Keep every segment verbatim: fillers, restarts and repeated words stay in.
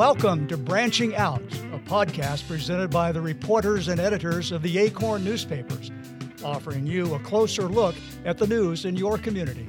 Welcome to Branching Out, a podcast presented by the reporters and editors of the Acorn newspapers, offering you a closer look at the news in your community.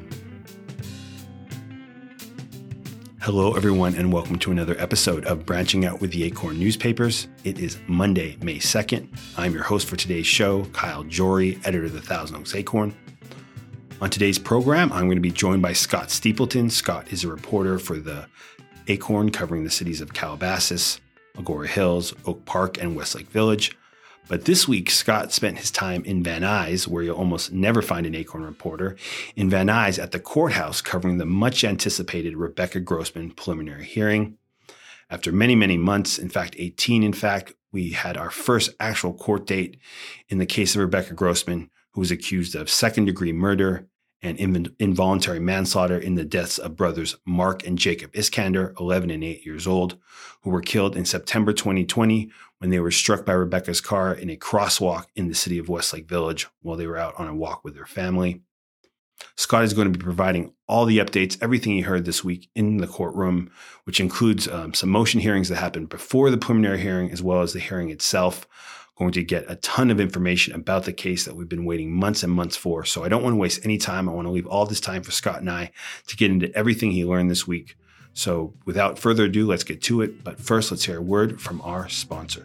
Hello, everyone, and welcome to another episode of Branching Out with the Acorn newspapers. It is Monday, May second. I'm your host for today's show, Kyle Jory, editor of the Thousand Oaks Acorn. On today's program, I'm going to be joined by Scott Steepleton. Scott is a reporter for the Acorn, covering the cities of Calabasas, Agoura Hills, Oak Park, and Westlake Village. But this week, Scott spent his time in Van Nuys, where you'll almost never find an Acorn reporter, in Van Nuys at the courthouse covering the much-anticipated Rebecca Grossman preliminary hearing. After many, many months, in fact, eighteen, in fact, we had our first actual court date in the case of Rebecca Grossman, who was accused of second-degree murder and inv- involuntary manslaughter in the deaths of brothers Mark and Jacob Iskander, eleven and eight years old, who were killed in September twenty twenty when they were struck by Rebecca's car in a crosswalk in the city of Westlake Village while they were out on a walk with their family. Scott is going to be providing all the updates, everything he heard this week in the courtroom, which includes um, some motion hearings that happened before the preliminary hearing as well as the hearing itself. Going to get a ton of information about the case that we've been waiting months and months for. So I don't want to waste any time. I want to leave all this time for Scott and I to get into everything he learned this week. So without further ado, let's get to it. But first, let's hear a word from our sponsor.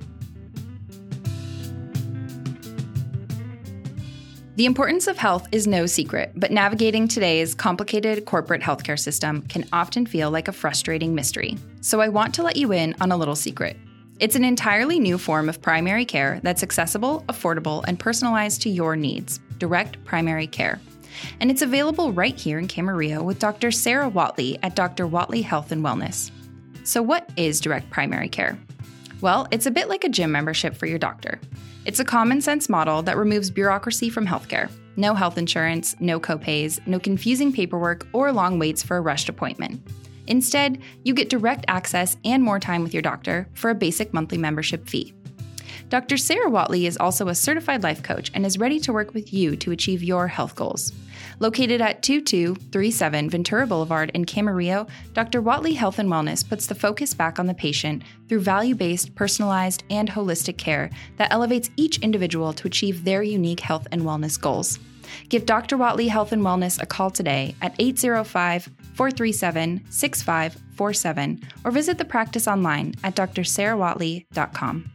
The importance of health is no secret, but navigating today's complicated corporate healthcare system can often feel like a frustrating mystery. So I want to let you in on a little secret. It's an entirely new form of primary care that's accessible, affordable, and personalized to your needs, direct primary care. And it's available right here in Camarillo with Doctor Sarah Watley at Doctor Watley Health and Wellness. So what is direct primary care? Well, it's a bit like a gym membership for your doctor. It's a common sense model that removes bureaucracy from healthcare. No health insurance, no copays, no confusing paperwork, or long waits for a rushed appointment. Instead, you get direct access and more time with your doctor for a basic monthly membership fee. Doctor Sarah Watley is also a certified life coach and is ready to work with you to achieve your health goals. Located at two two three seven Ventura Boulevard in Camarillo, Doctor Watley Health and Wellness puts the focus back on the patient through value-based, personalized, and holistic care that elevates each individual to achieve their unique health and wellness goals. Give Doctor Watley Health and Wellness a call today at eight zero five, four three seven, six five four seven or visit the practice online at d r sarah watley dot com.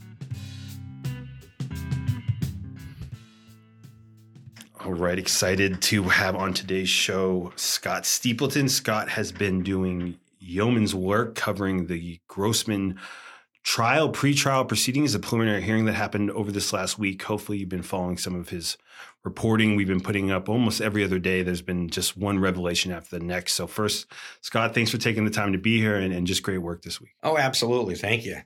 All right, excited to have on today's show Scott Steepleton. Scott has been doing yeoman's work covering the Grossman trial, pre-trial proceedings, a preliminary hearing that happened over this last week. Hopefully you've been following some of his reporting. We've been putting up almost every other day. There's been just one revelation after the next. So first, Scott, thanks for taking the time to be here and, and just great work this week. Oh, absolutely. Thank you.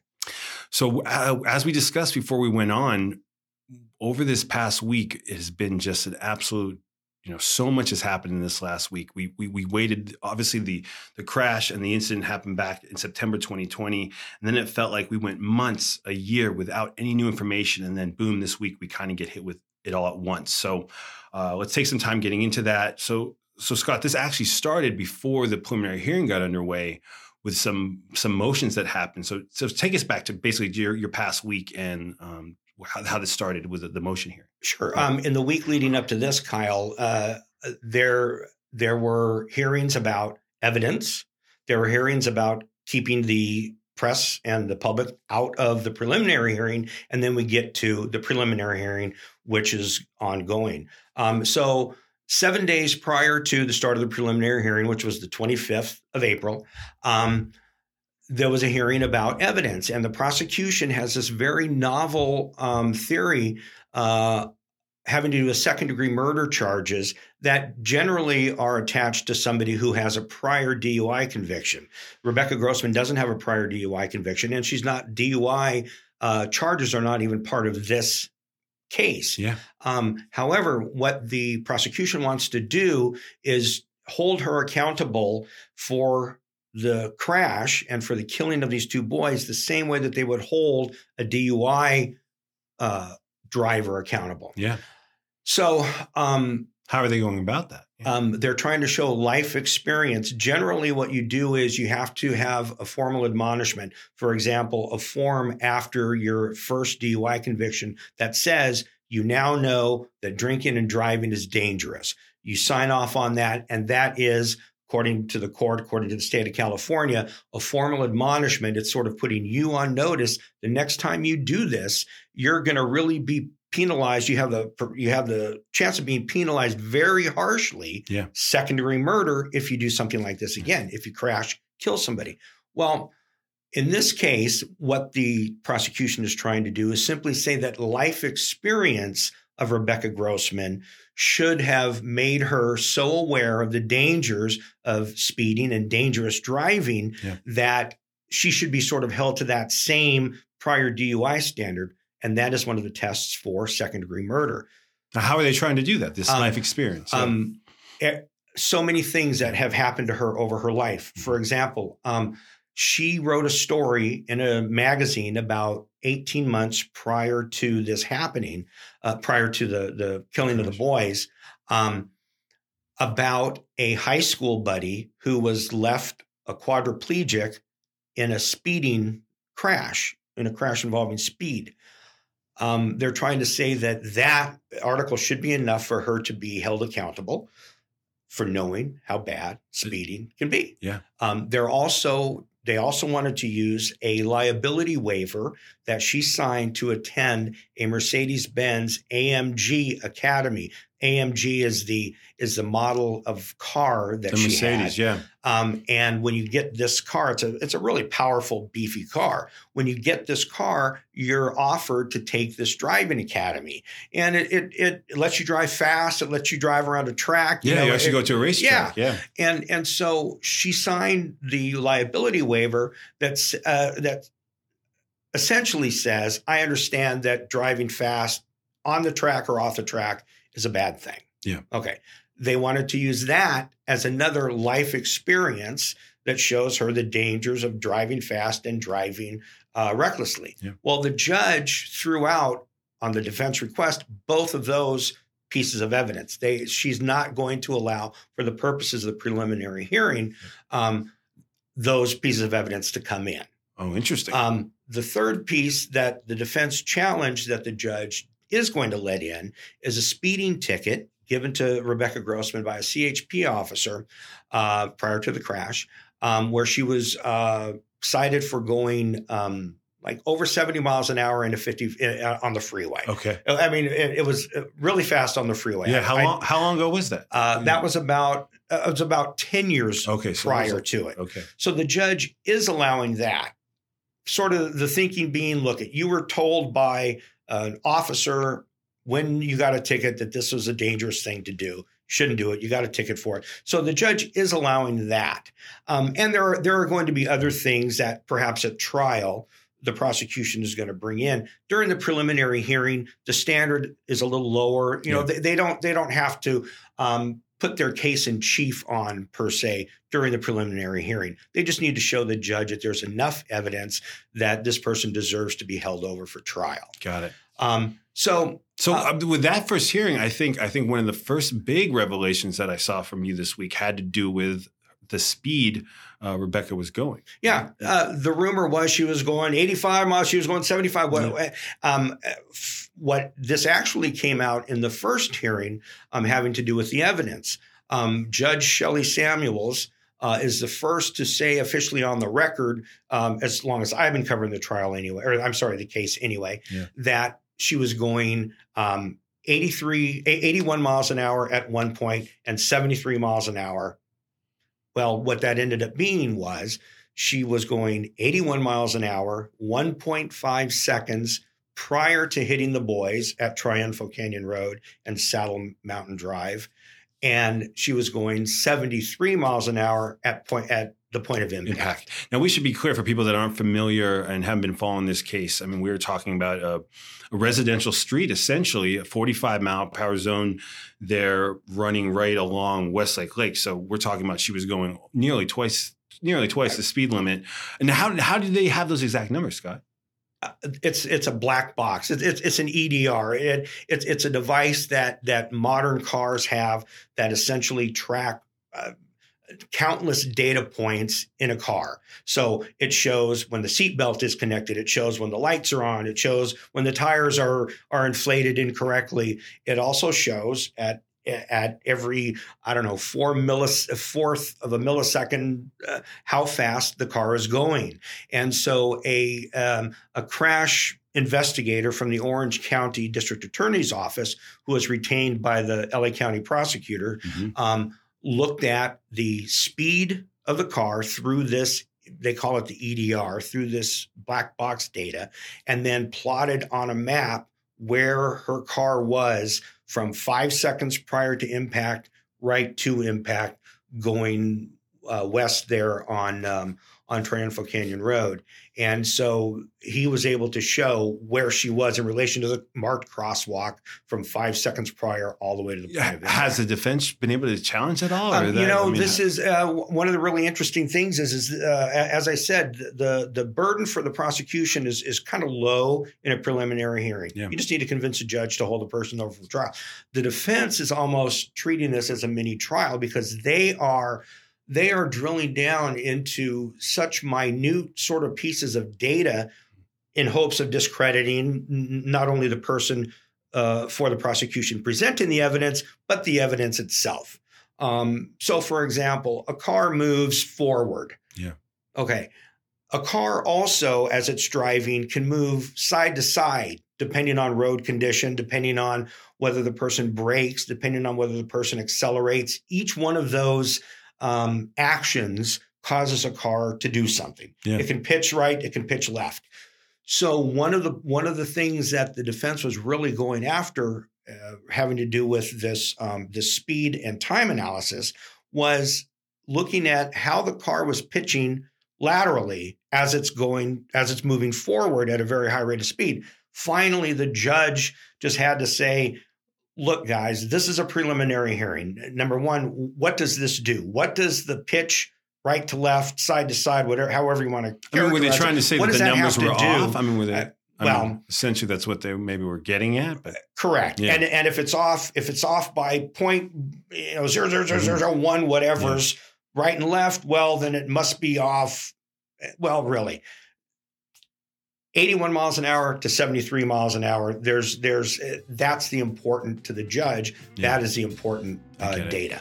So uh, as we discussed before we went on, over this past week, it has been just an absolute, you know, so much has happened in this last week. We we we waited, obviously the the crash and the incident happened back in September twenty twenty. And then it felt like we went months, a year without any new information. And then boom, this week we kind of get hit with it all at once. So uh, let's take some time getting into that. So so Scott, this actually started before the preliminary hearing got underway with some some motions that happened. So so take us back to basically your your past week and um, how, how this started with the, the motion hearing. Sure. Um, in the week leading up to this, Kyle, uh, there there were hearings about evidence. There were hearings about keeping the press and the public out of the preliminary hearing. And then we get to the preliminary hearing, which is ongoing. Um, so seven days prior to the start of the preliminary hearing, which was the twenty-fifth of April, um, there was a hearing about evidence. And the prosecution has this very novel um, theory uh, having to do with second-degree murder charges that generally are attached to somebody who has a prior D U I conviction. Rebecca Grossman doesn't have a prior D U I conviction, and she's not D U I uh, charges are not even part of this case. Yeah. Um, however, what the prosecution wants to do is hold her accountable for the crash and for the killing of these two boys the same way that they would hold a D U I uh, driver accountable. Yeah. So um, how are they going about that? Yeah. Um, they're trying to show life experience. Generally, what you do is you have to have a formal admonishment. For example, a form after your first D U I conviction that says you now know that drinking and driving is dangerous. You sign off on that, and that is, according to the court, according to the state of California, a formal admonishment. It's sort of putting you on notice. The next time you do this, you're going to really be penalized. You have the you have the chance of being penalized very harshly. Yeah. Second degree murder if you do something like this again, if you crash, kill somebody. Well, in this case, what the prosecution is trying to do is simply say that life experience of Rebecca Grossman should have made her so aware of the dangers of speeding and dangerous driving yeah. that she should be sort of held to that same prior D U I standard. And that is one of the tests for second degree murder. Now, how are they trying to do that? This um, life experience. Yeah. Um, so many things that have happened to her over her life. For example, um, she wrote a story in a magazine about eighteen months prior to this happening, uh, prior to the, the killing of the boys, um, about a high school buddy who was left a quadriplegic in a speeding crash, in a crash involving speed. Um, they're trying to say that that article should be enough for her to be held accountable for knowing how bad speeding can be. Yeah. Um, they're also they also wanted to use a liability waiver that she signed to attend a Mercedes-Benz A M G Academy. A M G is the is the model of car that the she Mercedes, had. yeah. Um, and when you get this car, it's a it's a really powerful, beefy car. When you get this car, you're offered to take this driving academy, and it it, it lets you drive fast. It lets you drive around a track. You yeah, know, you it, actually go to a racetrack. Yeah, yeah. And and so she signed the liability waiver that's uh, that essentially says, I understand that driving fast on the track or off the track is a bad thing. Yeah. Okay. They wanted to use that as another life experience that shows her the dangers of driving fast and driving uh, recklessly. Yeah. Well, the judge threw out on the defense request both of those pieces of evidence. They she's not going to allow, for the purposes of the preliminary hearing, um, those pieces of evidence to come in. Oh, interesting. Um, the third piece that the defense challenged that the judge is going to let in is a speeding ticket given to Rebecca Grossman by a C H P officer uh, prior to the crash, um, where she was uh, cited for going um, like over seventy miles an hour in a fifty uh, on the freeway. Okay. I mean, it, it was really fast on the freeway. Yeah. How I, long? How long ago was that? Uh, that was about uh, it was about ten years okay, so prior like, to it. Okay. So the judge is allowing that. Sort of the thinking being, look, at you were told by an officer when you got a ticket that this was a dangerous thing to do. Shouldn't do it. You got a ticket for it. So the judge is allowing that. Um, and there are there are going to be other things that perhaps at trial the prosecution is going to bring in. During the preliminary hearing, the standard is a little lower. You know, Yeah. they, they don't they don't have to um, put their case in chief on per se during the preliminary hearing. They just need to show the judge that there's enough evidence that this person deserves to be held over for trial. Got it. Um, so, So uh, uh, with that first hearing, I think I think one of the first big revelations that I saw from you this week had to do with the speed uh, Rebecca was going. yeah, uh, the rumor was she was going eighty-five miles. She was going seventy-five. What, Yeah. um, f- what this actually came out in the first hearing, um, having to do with the evidence. Um, Judge Shelley Samuels uh, is the first to say officially on the record, um, as long as I've been covering the trial anyway, or I'm sorry, the case anyway, Yeah. that she was going um, eighty-three, eighty-one miles an hour at one point and seventy-three miles an hour. Well, what that ended up being was she was going eighty-one miles an hour, one point five seconds prior to hitting the boys at Triunfo Canyon Road and Saddle Mountain Drive. And she was going seventy-three miles an hour at point at the point of impact. Impact. Now, we should be clear for people that aren't familiar and haven't been following this case. I mean, we were talking about a, a residential street, essentially a forty-five mile per hour zone. They're running right along Westlake Lake. So we're talking about she was going nearly twice, nearly twice the speed limit. And how how did they have those exact numbers, Scott? It's it's a black box. It's it's, it's an E D R. It, it's it's a device that that modern cars have that essentially track uh, countless data points in a car. So it shows when the seatbelt is connected. It shows when the lights are on. It shows when the tires are are inflated incorrectly. It also shows at at every, I don't know, four millis, fourth of a millisecond, uh, how fast the car is going. And so a um, a crash investigator from the Orange County District Attorney's Office, who was retained by the L A County prosecutor, mm-hmm. um, looked at the speed of the car through this, they call it the E D R, through this black box data, and then plotted on a map where her car was from five seconds prior to impact right to impact, going uh, west there on um, on Triunfo Canyon Road. And so he was able to show where she was in relation to the marked crosswalk from five seconds prior all the way to the point of impact. Has the defense been able to challenge that all? Or Um, that, you know, I mean, this is uh, one of the really interesting things is, is uh, as I said, the the burden for the prosecution is is kind of low in a preliminary hearing. Yeah. You just need to convince a judge to hold a person over for trial. The defense is almost treating this as a mini trial because they are they are drilling down into such minute sort of pieces of data in hopes of discrediting n- not only the person uh, for the prosecution presenting the evidence, but the evidence itself. Um, so, for example, a car moves forward. Yeah. Okay. A car also, as it's driving, can move side to side, depending on road condition, depending on whether the person brakes, depending on whether the person accelerates. Each one of those um, actions causes a car to do something. Yeah. It can pitch right, it can pitch left. So one of the one of the things that the defense was really going after, uh, having to do with this um, this speed and time analysis, was looking at how the car was pitching laterally as it's going as it's moving forward at a very high rate of speed. Finally, the judge just had to say, look, guys, this is a preliminary hearing. Number one, what does this do? What does the pitch right to left, side to side, whatever, however you want to. I mean, were they trying to say that the numbers were off? I mean, were they? Uh, I well, mean, essentially, that's what they maybe were getting at. But correct. Yeah. And and if it's off, if it's off by point, you know, zero zero zero zero zero one, whatever's yeah. right and left, well, then it must be off. Well, really. eighty-one miles an hour to seventy-three miles an hour. There's, there's, that's the important to the judge. Yeah. That is the important uh, data.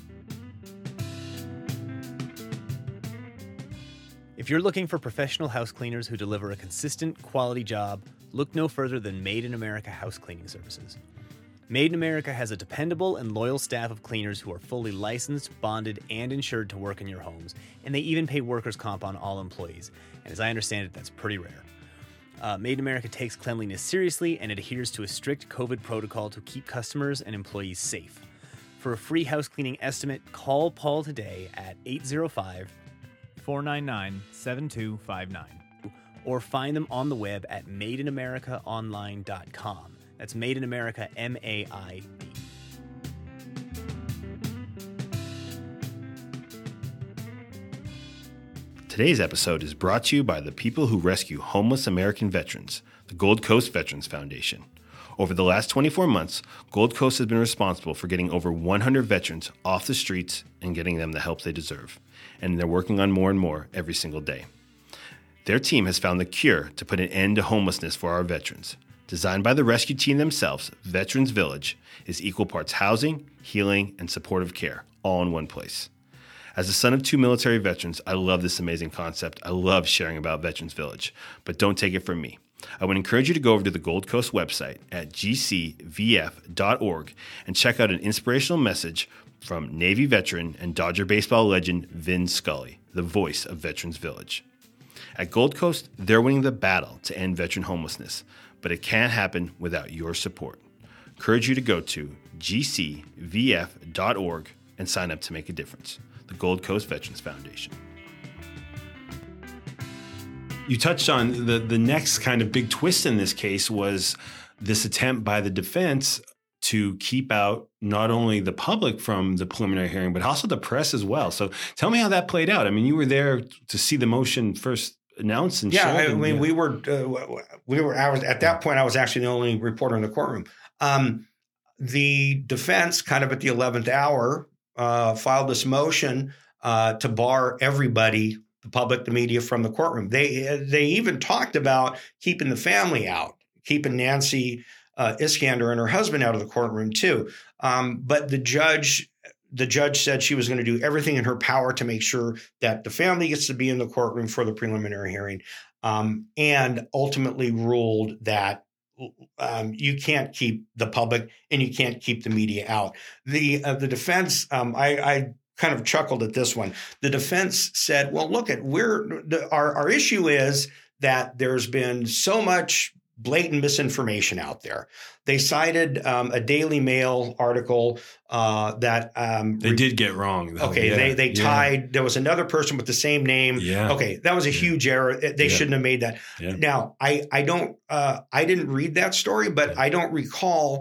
If you're looking for professional house cleaners who deliver a consistent, quality job, look no further than Made in America House Cleaning Services. Made in America has a dependable and loyal staff of cleaners who are fully licensed, bonded, and insured to work in your homes, and they even pay workers' comp on all employees. And as I understand it, that's pretty rare. Uh, Made in America takes cleanliness seriously and adheres to a strict COVID protocol to keep customers and employees safe. For a free house cleaning estimate, call Paul today at eight zero five, four nine nine, seven two five nine or find them on the web at made in america online dot com. That's Made in America, M A I D. Today's episode is brought to you by the people who rescue homeless American veterans, the Gold Coast Veterans Foundation. Over the last twenty-four months, Gold Coast has been responsible for getting over one hundred veterans off the streets and getting them the help they deserve. And they're working on more and more every single day. Their team has found the cure to put an end to homelessness for our veterans. Designed by the rescue team themselves, Veterans Village is equal parts housing, healing, and supportive care, all in one place. As the son of two military veterans, I love this amazing concept. I love sharing about Veterans Village, but don't take it from me. I would encourage you to go over to the Gold Coast website at g c v f dot org and check out an inspirational message from Navy veteran and Dodger baseball legend Vin Scully, the voice of Veterans Village. At Gold Coast, they're winning the battle to end veteran homelessness, but it can't happen without your support. I encourage you to go to g c v f dot org and sign up to make a difference. The Gold Coast Veterans Foundation. You touched on the, the next kind of big twist in this case was this attempt by the defense to keep out not only the public from the preliminary hearing, but also the press as well. So tell me how that played out. I mean, you were there to see the motion first announced and yeah, showed. I and, mean, yeah. we were, uh, we were, I was at that point, I was actually the only reporter in the courtroom. Um, the defense kind of at the eleventh hour uh, filed this motion uh, to bar everybody, the public, the media, from the courtroom. They, they even talked about keeping the family out, keeping Nancy uh, Iskander and her husband out of the courtroom too. Um, but the judge, the judge said she was going to do everything in her power to make sure that the family gets to be in the courtroom for the preliminary hearing, um, and ultimately ruled that um, you can't keep the public and you can't keep the media out. The uh, the defense, um, I, I kind of chuckled at this one. The defense said, "Well, look at we're the, our our issue is that there's been so much blatant misinformation out there." They cited um, a Daily Mail article uh, that um, they did get wrong. Though. Okay, yeah, they they yeah. tied. There was another person with the same name. Yeah. Okay, that was a Yeah. huge error. They Yeah. shouldn't have made that. Yeah. Now, I I don't uh, I didn't read that story, but Yeah. I don't recall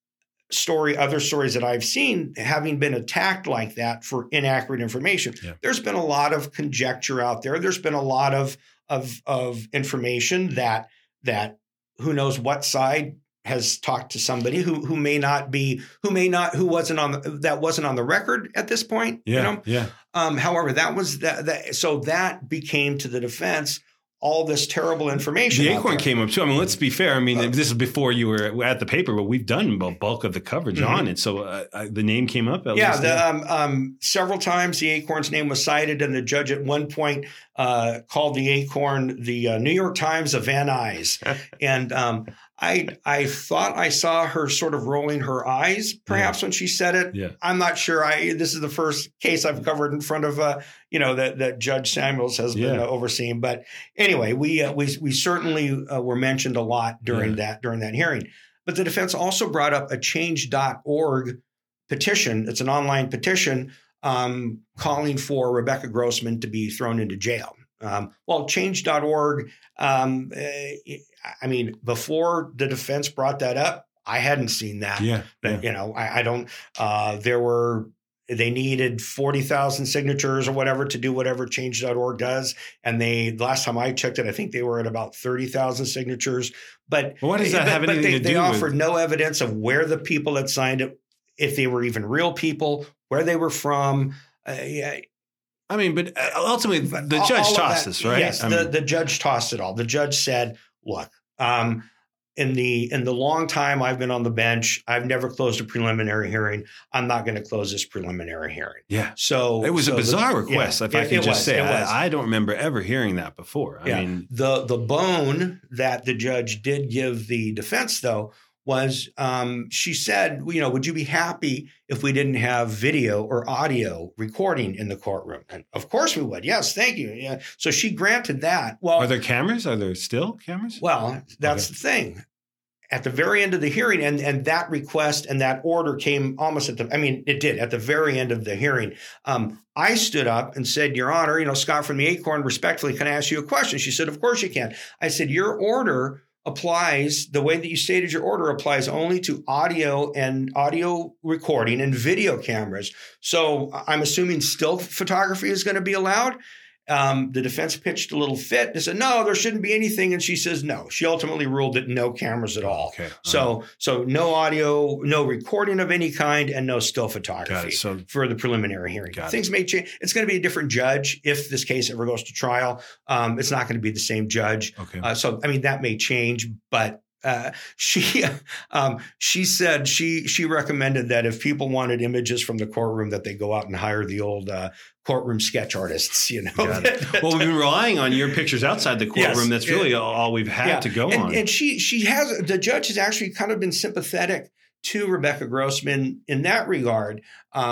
story other stories that I've seen having been attacked like that for inaccurate information. Yeah. There's been a lot of conjecture out there. There's been a lot of of of information that that who knows what side has talked to somebody who who may not be who may not who wasn't on the, that wasn't on the record at this point. Yeah. You know? Yeah. Um, however, that was that, that so that became to the defense all this terrible information. The out Acorn there. came up too. I mean, let's be fair. I mean, Uh, this is before you were at the paper, but we've done the bulk of the coverage Mhm. on it. So uh, I, the name came up. At Yeah, least, the, um, um, several times the Acorn's name was cited, and the judge at one point uh, called the Acorn the uh, New York Times of Van Nuys. And um, I I thought I saw her sort of rolling her eyes, perhaps, when she said it. Yeah. I'm not sure. I this is the first case I've covered in front of uh, you know that that Judge Samuels has been Yeah. uh, overseeing. But anyway, we uh, we we certainly uh, were mentioned a lot during Yeah. that during that hearing. But the defense also brought up a change dot org petition. It's an online petition um, calling for Rebecca Grossman to be thrown into jail. Um, well, change dot org, um, uh, I mean, before the defense brought that up, I hadn't seen that. Yeah. But, yeah. you know, I, I don't, uh, there were, they needed forty thousand signatures or whatever to do whatever change dot org does. And they, last time I checked it, I think they were at about thirty thousand signatures. But Well, what does that but, have but anything they, to they do with- offered no evidence of where the people that signed it, if they were even real people, where they were from. Uh, yeah, I mean, but uh, ultimately, the all- judge all of tossed that- this, right? Yes, I the, mean, the judge tossed it all. The judge said, look, um, in the in the long time I've been on the bench, I've never closed a preliminary hearing. I'm not going to close this preliminary hearing. yeah. So It was so a bizarre the, request, yeah, if I it- can it just was, say. it was. I, I don't remember ever hearing that before. I Yeah. mean, The the bone that the judge did give the defense, though, was um, she said, you know, would you be happy if we didn't have video or audio recording in the courtroom? And of course we would. Yes, thank you. Yeah. So she granted that. Well, are there cameras? Are there still cameras? well, that's Okay. the thing. At the very end of the hearing, and, and that request and that order came almost at the, I mean, it did at the very end of the hearing. Um, I stood up and said, Your Honor, you know, Scott from the Acorn, respectfully, can I ask you a question? She said, of course you can. I said, your order applies, the way that you stated your order applies only to audio and audio recording and video cameras. So I'm assuming still photography is going to be allowed. Um, the defense pitched a little fit. They said, no, there shouldn't be anything. And she says, no. She ultimately ruled that no cameras at all. Okay. So, so no audio, no recording of any kind, and no still Got photography it. So for the preliminary hearing. Got it. Things may change. It's going to be a different judge if this case ever goes to trial. Um, it's not going to be the same judge. okay. Uh, so, I mean, that may change, but uh, she um, she said she she recommended that if people wanted images from the courtroom, that they go out and hire the old uh, courtroom sketch artists. You know, Got it. Well, we've been relying on your pictures outside the courtroom. Yes. That's really all we've had Yeah. to go and, on. And she she has the judge has actually kind of been sympathetic to Rebecca Grossman in that regard.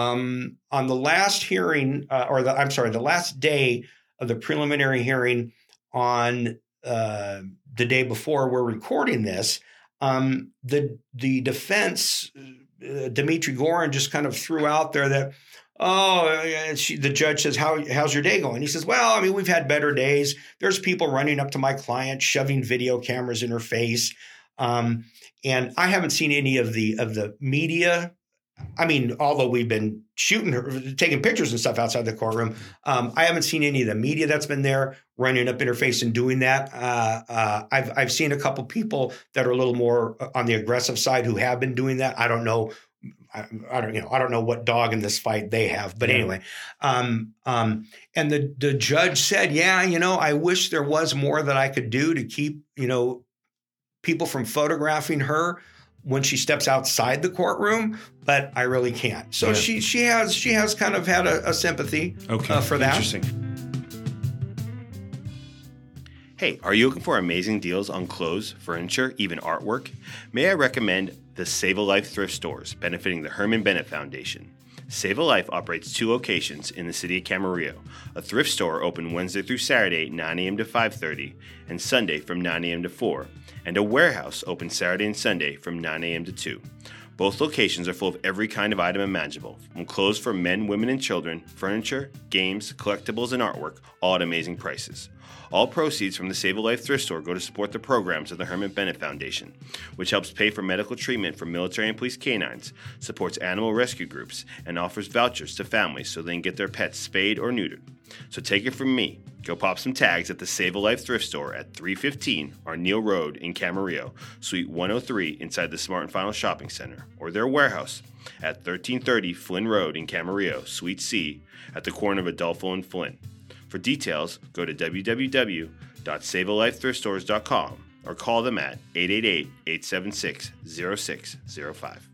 Um, on the last hearing, uh, or the I'm sorry, the last day of the preliminary hearing on uh, the day before we're recording this, um, the the defense, uh, Dimitri Gorin, just kind of threw out there that, oh, and she, the judge says, How, how's your day going? He says, well, I mean, we've had better days. There's people running up to my client, shoving video cameras in her face. Um, and I haven't seen any of the of the media I mean, although we've been shooting her, taking pictures and stuff outside the courtroom, um, I haven't seen any of the media that's been there running up in her face and doing that. Uh, uh, I've I've seen a couple people that are a little more on the aggressive side who have been doing that. I don't know. I, I don't, you know, I don't know what dog in this fight they have, but yeah. anyway. Um, um, and the the judge said, "Yeah, you know, I wish there was more that I could do to keep, you know, people from photographing her when she steps outside the courtroom, but I really can't." So yeah. she she has she has kind of had a, a sympathy okay. uh, for that. Interesting. Hey, are you looking for amazing deals on clothes, furniture, even artwork? May I recommend the Save a Life thrift stores, benefiting the Herman Bennett Foundation. Save a Life operates two locations in the city of Camarillo. A thrift store open Wednesday through Saturday, nine a.m. to five thirty, and Sunday from nine a.m. to four, and a warehouse open Saturday and Sunday from nine a.m. to two. Both locations are full of every kind of item imaginable, from clothes for men, women, and children, furniture, games, collectibles, and artwork, all at amazing prices. All proceeds from the Save a Life thrift store go to support the programs of the Herman Bennett Foundation, which helps pay for medical treatment for military and police canines, supports animal rescue groups, and offers vouchers to families so they can get their pets spayed or neutered. So take it from me. Go pop some tags at the Save a Life thrift store at three fifteen Arneal Road in Camarillo, Suite one oh three inside the Smart and Final Shopping Center, or their warehouse at thirteen thirty Flynn Road in Camarillo, Suite C, at the corner of Adolfo and Flynn. For details, go to w w w dot save a life thrift stores dot com or call them at eight eight eight, eight seven six, zero six zero five.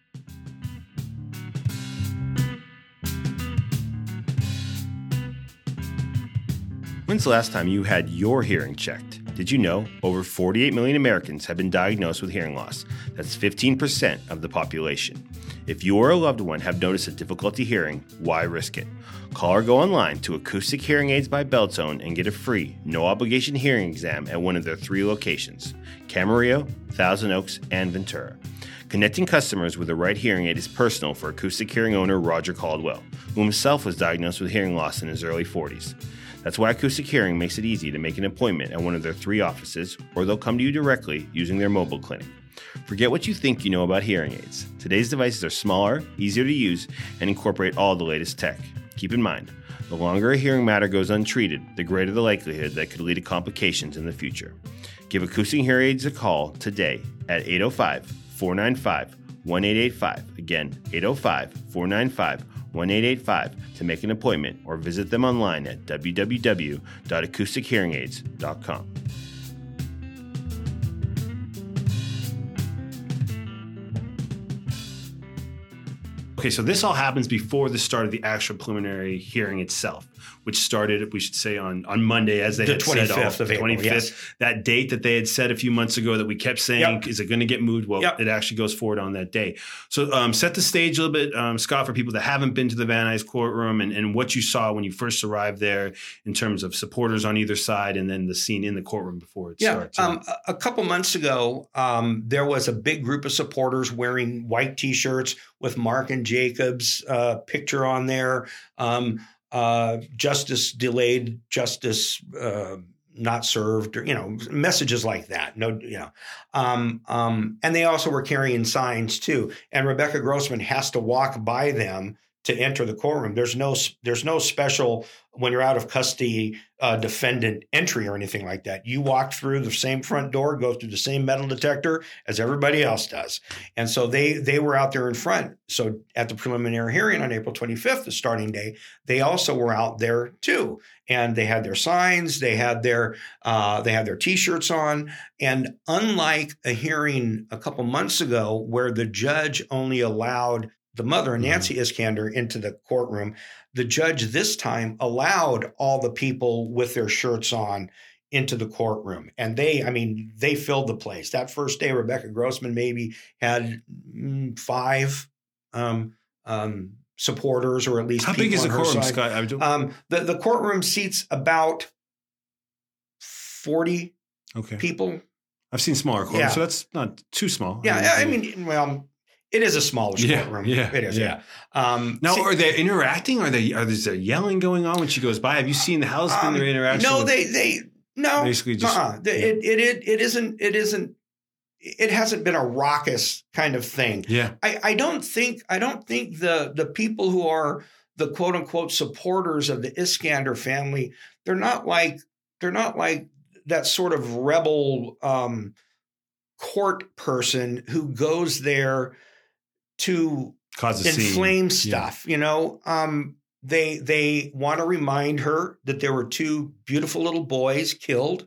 When's the last time you had your hearing checked? Did you know over forty-eight million Americans have been diagnosed with hearing loss? That's fifteen percent of the population. If you or a loved one have noticed a difficulty hearing, why risk it? Call or go online to Acoustic Hearing Aids by Beltone and get a free, no-obligation hearing exam at one of their three locations, Camarillo, Thousand Oaks, and Ventura. Connecting customers with the right hearing aid is personal for Acoustic Hearing owner Roger Caldwell, who himself was diagnosed with hearing loss in his early forties. That's why Acoustic Hearing makes it easy to make an appointment at one of their three offices, or they'll come to you directly using their mobile clinic. Forget what you think you know about hearing aids. Today's devices are smaller, easier to use, and incorporate all the latest tech. Keep in mind, the longer a hearing matter goes untreated, the greater the likelihood that could lead to complications in the future. Give Acoustic Hearing Aids a call today at eight oh five, four nine five, one eight eight five. Again, eight oh five, four nine five, one eight eight five to make an appointment, or visit them online at w w w dot acoustic hearing aids dot com. Okay, so this all happens before the start of the actual preliminary hearing itself, which started, we should say, on, on Monday, as they the had twenty-fifth said. Of April, twenty-fifth, yes. That date that they had said a few months ago that we kept saying, yep. Is it going to get moved? Well, yep. It actually goes forward on that day. So um, set the stage a little bit, um, Scott, for people that haven't been to the Van Nuys courtroom, and, and what you saw when you first arrived there in terms of supporters on either side, and then the scene in the courtroom before it yeah, starts. Um, a, a couple months ago, um, there was a big group of supporters wearing white T-shirts with Mark and Jacob's uh, picture on there. Um, uh, justice delayed, justice uh, not served, or, you know, messages like that. No, you know, um, um, and they also were carrying signs too. And Rebecca Grossman has to walk by them to enter the courtroom. There's no, there's no special when you're out of custody uh, defendant entry or anything like that. You walk through the same front door, go through the same metal detector as everybody else does. And so they they were out there in front. So at the preliminary hearing on April twenty-fifth, the starting day, they also were out there too. And they had their signs, they had their uh, they had their T-shirts on. And unlike a hearing a couple months ago where the judge only allowed the mother, Nancy Iskander, into the courtroom, the judge this time allowed all the people with their shirts on into the courtroom. And they, I mean, they filled the place. That first day, Rebecca Grossman maybe had mm, five um, um, supporters, or at least How big is the courtroom, Scott? Um, the, the courtroom seats about forty okay. people. I've seen smaller courtrooms, yeah. So that's not too small. Yeah, I mean, I mean well... It is a smallish yeah, courtroom. Yeah, it is. Yeah. yeah. Um, now, see, are they interacting? Are they? Are there yelling going on when she goes by? Have you seen the house um, in their interaction? No, they they no. Basically, just uh-uh. yeah. it, it it it isn't it isn't it hasn't been a raucous kind of thing. Yeah. I, I don't think I don't think the the people who are the quote unquote supporters of the Iskander family, they're not like they're not like that sort of rebel um, court person who goes there to Cause a inflame scene. stuff. Yeah. You know, um, they they want to remind her that there were two beautiful little boys killed.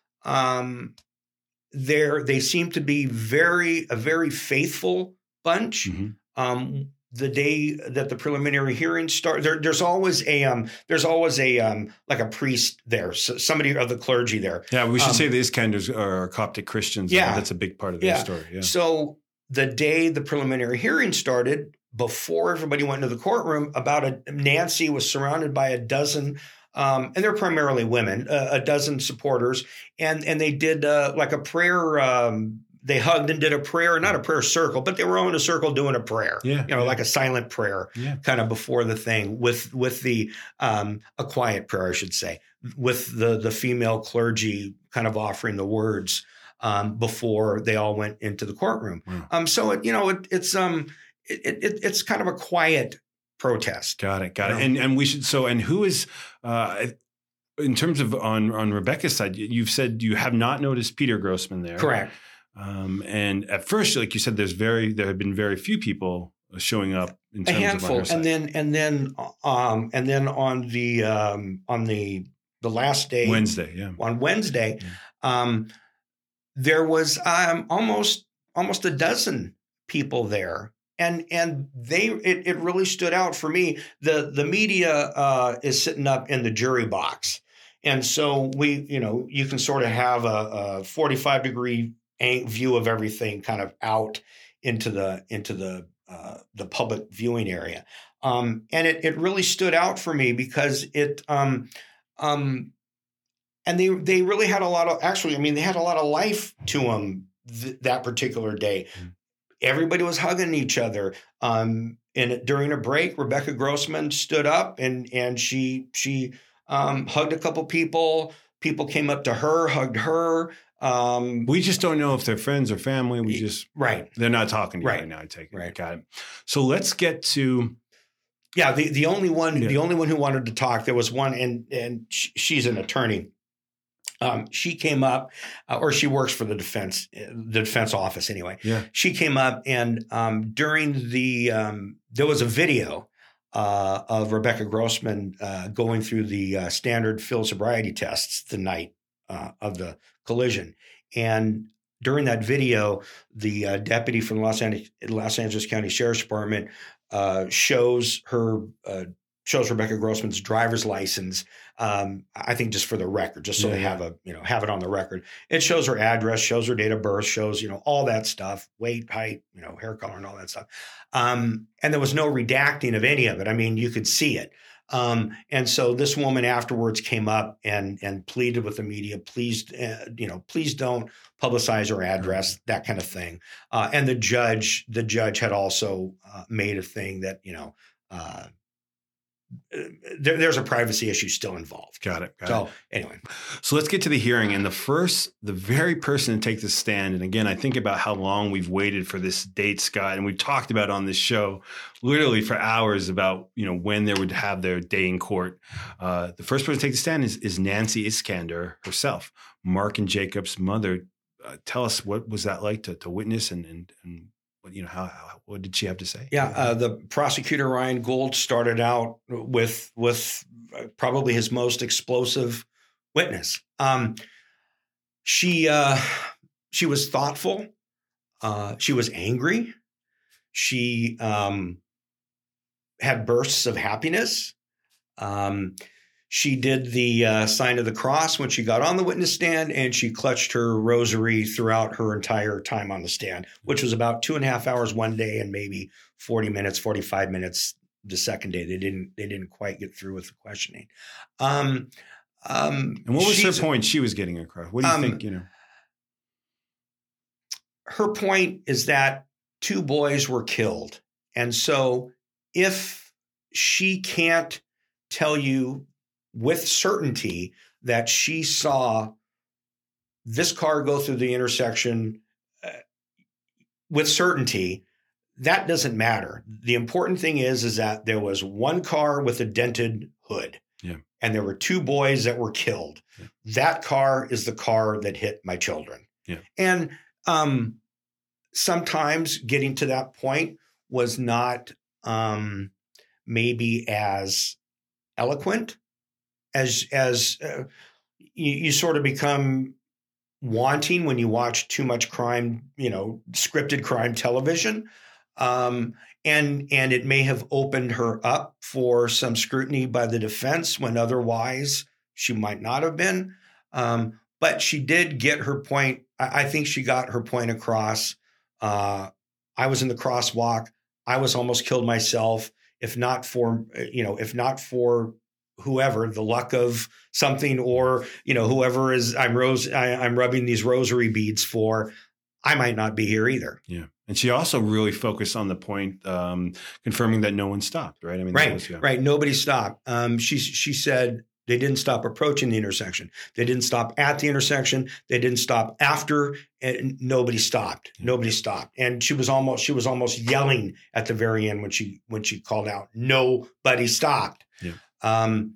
Um, They're, they seem to be very a very faithful bunch. Mm-hmm. Um, the day that the preliminary hearing started, there, there's always a um, there's always a um, like a priest there, so somebody of the clergy there. Yeah, we should um, say the Iskanders are Coptic Christians. Yeah, that's a big part of their yeah. story. Yeah. So the day the preliminary hearing started, before everybody went into the courtroom, about a Nancy was surrounded by a dozen. Um, and they're primarily women, uh, a dozen supporters, and and they did uh, like a prayer. Um, they hugged and did a prayer, not a prayer circle, but they were all in a circle doing a prayer. Yeah, you know, yeah. like a silent prayer, yeah. kind of before the thing, with with the um, a quiet prayer, I should say, with the the female clergy kind of offering the words um, before they all went into the courtroom. Wow. Um, so it, you know, it, it's um, it, it, it's kind of a quiet protest. Got it. Got You it. know? And and we should, so, and who is, uh, in terms of on, on Rebecca's side, you've said you have not noticed Peter Grossman there. Correct. Um, and at first, like you said, there's very, there have been very few people showing up in A terms handful. of on her side. And then, and then, um, and then on the, um, on the, the last day, Wednesday. Yeah. on Wednesday, Yeah. um, there was, um, almost, almost a dozen people there. And and they it, it really stood out for me. The the media uh, is sitting up in the jury box, and so we you know you can sort of have a, a forty-five degree view of everything, kind of out into the into the uh, the public viewing area. Um, and it it really stood out for me because it um um and they they really had a lot of actually I mean they had a lot of life to them th- that particular day. Mm-hmm. Everybody was hugging each other. Um, and during a break, Rebecca Grossman stood up and and she she um, hugged a couple people. People came up to her, hugged her. Um, we just don't know if they're friends or family. We just right. They're not talking to you right. right now. I take it. Right. Got it. So let's get to. Yeah, the the only one Yeah. the only one who wanted to talk. There was one, and and she's an attorney. Um, she came up, uh, or she works for the defense, the defense office anyway. Yeah. She came up, and um, during the um, there was a video uh, of Rebecca Grossman uh, going through the uh, standard field sobriety tests the night uh, of the collision, and during that video, the uh, deputy from the Los Angeles, Los Angeles County Sheriff's Department uh, shows her. Uh, shows Rebecca Grossman's driver's license. Um, I think just for the record, just so yeah, they yeah. have a, you know, have it on the record. It shows her address, shows her date of birth, shows, you know, all that stuff, weight, height, you know, hair color and all that stuff. Um, and there was no redacting of any of it. I mean, you could see it. Um, and so this woman afterwards came up and, and pleaded with the media, please, uh, you know, please don't publicize her address, that kind of thing. Uh, and the judge, the judge had also uh, made a thing that, you know, uh, There, there's a privacy issue still involved. Got it. Got so it. anyway, So let's get to the hearing. And the first, the very person to take the stand, and again, I think about how long we've waited for this date, Scott, and we've talked about on this show literally for hours about, you know, when they would have their day in court. Uh, the first person to take the stand is, is Nancy Iskander herself, Mark and Jacob's mother. Uh, tell us, what was that like to, to witness and, and, and you know, how, how, what did she have to say? yeah, uh, the prosecutor Ryan Gould started out with with probably his most explosive witness. Um, she uh, she was thoughtful. Uh, she was angry. She um, had bursts of happiness. Um, She did the uh, sign of the cross when she got on the witness stand, and she clutched her rosary throughout her entire time on the stand, which was about two and a half hours one day and maybe forty minutes, forty-five minutes the second day. They didn't they didn't quite get through with the questioning. Um, um, And what was her she's- point she was getting across? What do you Um, think, you know? Her point is that two boys were killed. And so if she can't tell you with certainty that she saw this car go through the intersection with certainty, that doesn't matter. The important thing is, is that there was one car with a dented hood. Yeah. And there were two boys that were killed. Yeah. That car is the car that hit my children. Yeah. And um, sometimes getting to that point was not um, maybe as eloquent as as uh, you, you sort of become wanting when you watch too much crime, you know, scripted crime television. Um, and and it may have opened her up for some scrutiny by the defense when otherwise she might not have been. Um, but she did get her point. I, I think she got her point across. Uh, I was in the crosswalk. I was almost killed myself. If not for, you know, if not for whoever, the luck of something, or, you know, whoever is I'm rose, I, I'm rubbing these rosary beads for, I might not be here either. Yeah. And she also really focused on the point, um, confirming that no one stopped, right? I mean, right, that was, yeah. right. Nobody stopped. Um, she, she said they didn't stop approaching the intersection. They didn't stop at the intersection. They didn't stop after, and nobody stopped. Yeah. Nobody stopped. And she was almost, she was almost yelling at the very end when she, when she called out, nobody stopped. Yeah. Um,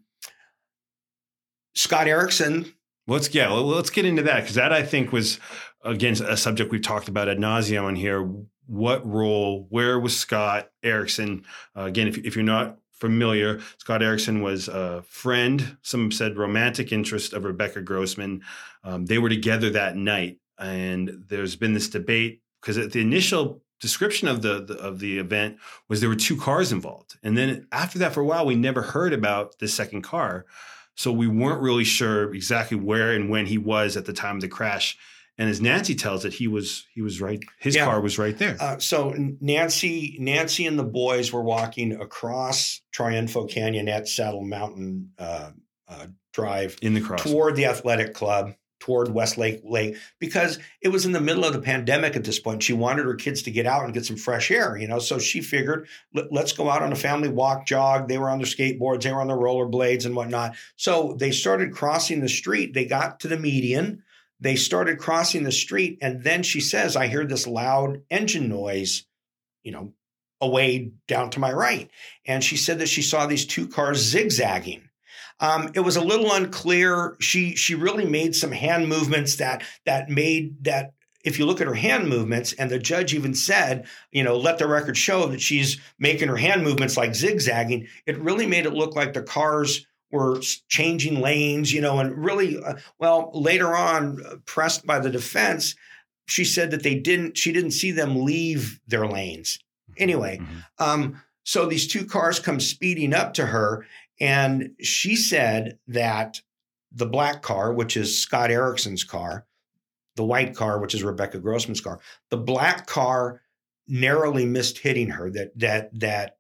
Scott Erickson. Let's yeah, let's get into that, because that I think was, again, a subject we've talked about ad nauseum on here. What role? Where was Scott Erickson? Uh, again, if, if you're not familiar, Scott Erickson was a friend, some said romantic interest of Rebecca Grossman. Um, they were together that night, and there's been this debate because the initial description of the, the of the event was there were two cars involved, and then after that, for a while, we never heard about the second car. So we weren't really sure exactly where and when he was at the time of the crash. And as Nancy tells it, he was he was right. His Yeah. car was right there. Uh, so Nancy, Nancy and the boys were walking across Triunfo Canyon at Saddle Mountain uh, uh, Drive in the cross. toward the athletic club, toward Westlake Lake, because it was in the middle of the pandemic at this point. She wanted her kids to get out and get some fresh air, you know. So she figured, Let, let's go out on a family walk, jog. They were on their skateboards, they were on their rollerblades and whatnot. So they started crossing the street. They got to the median. They started crossing the street, and then she says, I hear this loud engine noise, you know, away down to my right. And she said that she saw these two cars zigzagging. Um, it was a little unclear. She she really made some hand movements that that made that, if you look at her hand movements, and the judge even said, you know, let the record show that she's making her hand movements like zigzagging. It really made it look like the cars were changing lanes, you know, and really, uh, well, later on, uh, pressed by the defense, she said that they didn't, she didn't see them leave their lanes. Anyway, Mm-hmm. um, so these two cars come speeding up to her, and she said that the black car, which is Scott Erickson's car, the white car, which is Rebecca Grossman's car, the black car narrowly missed hitting her, that, that, that,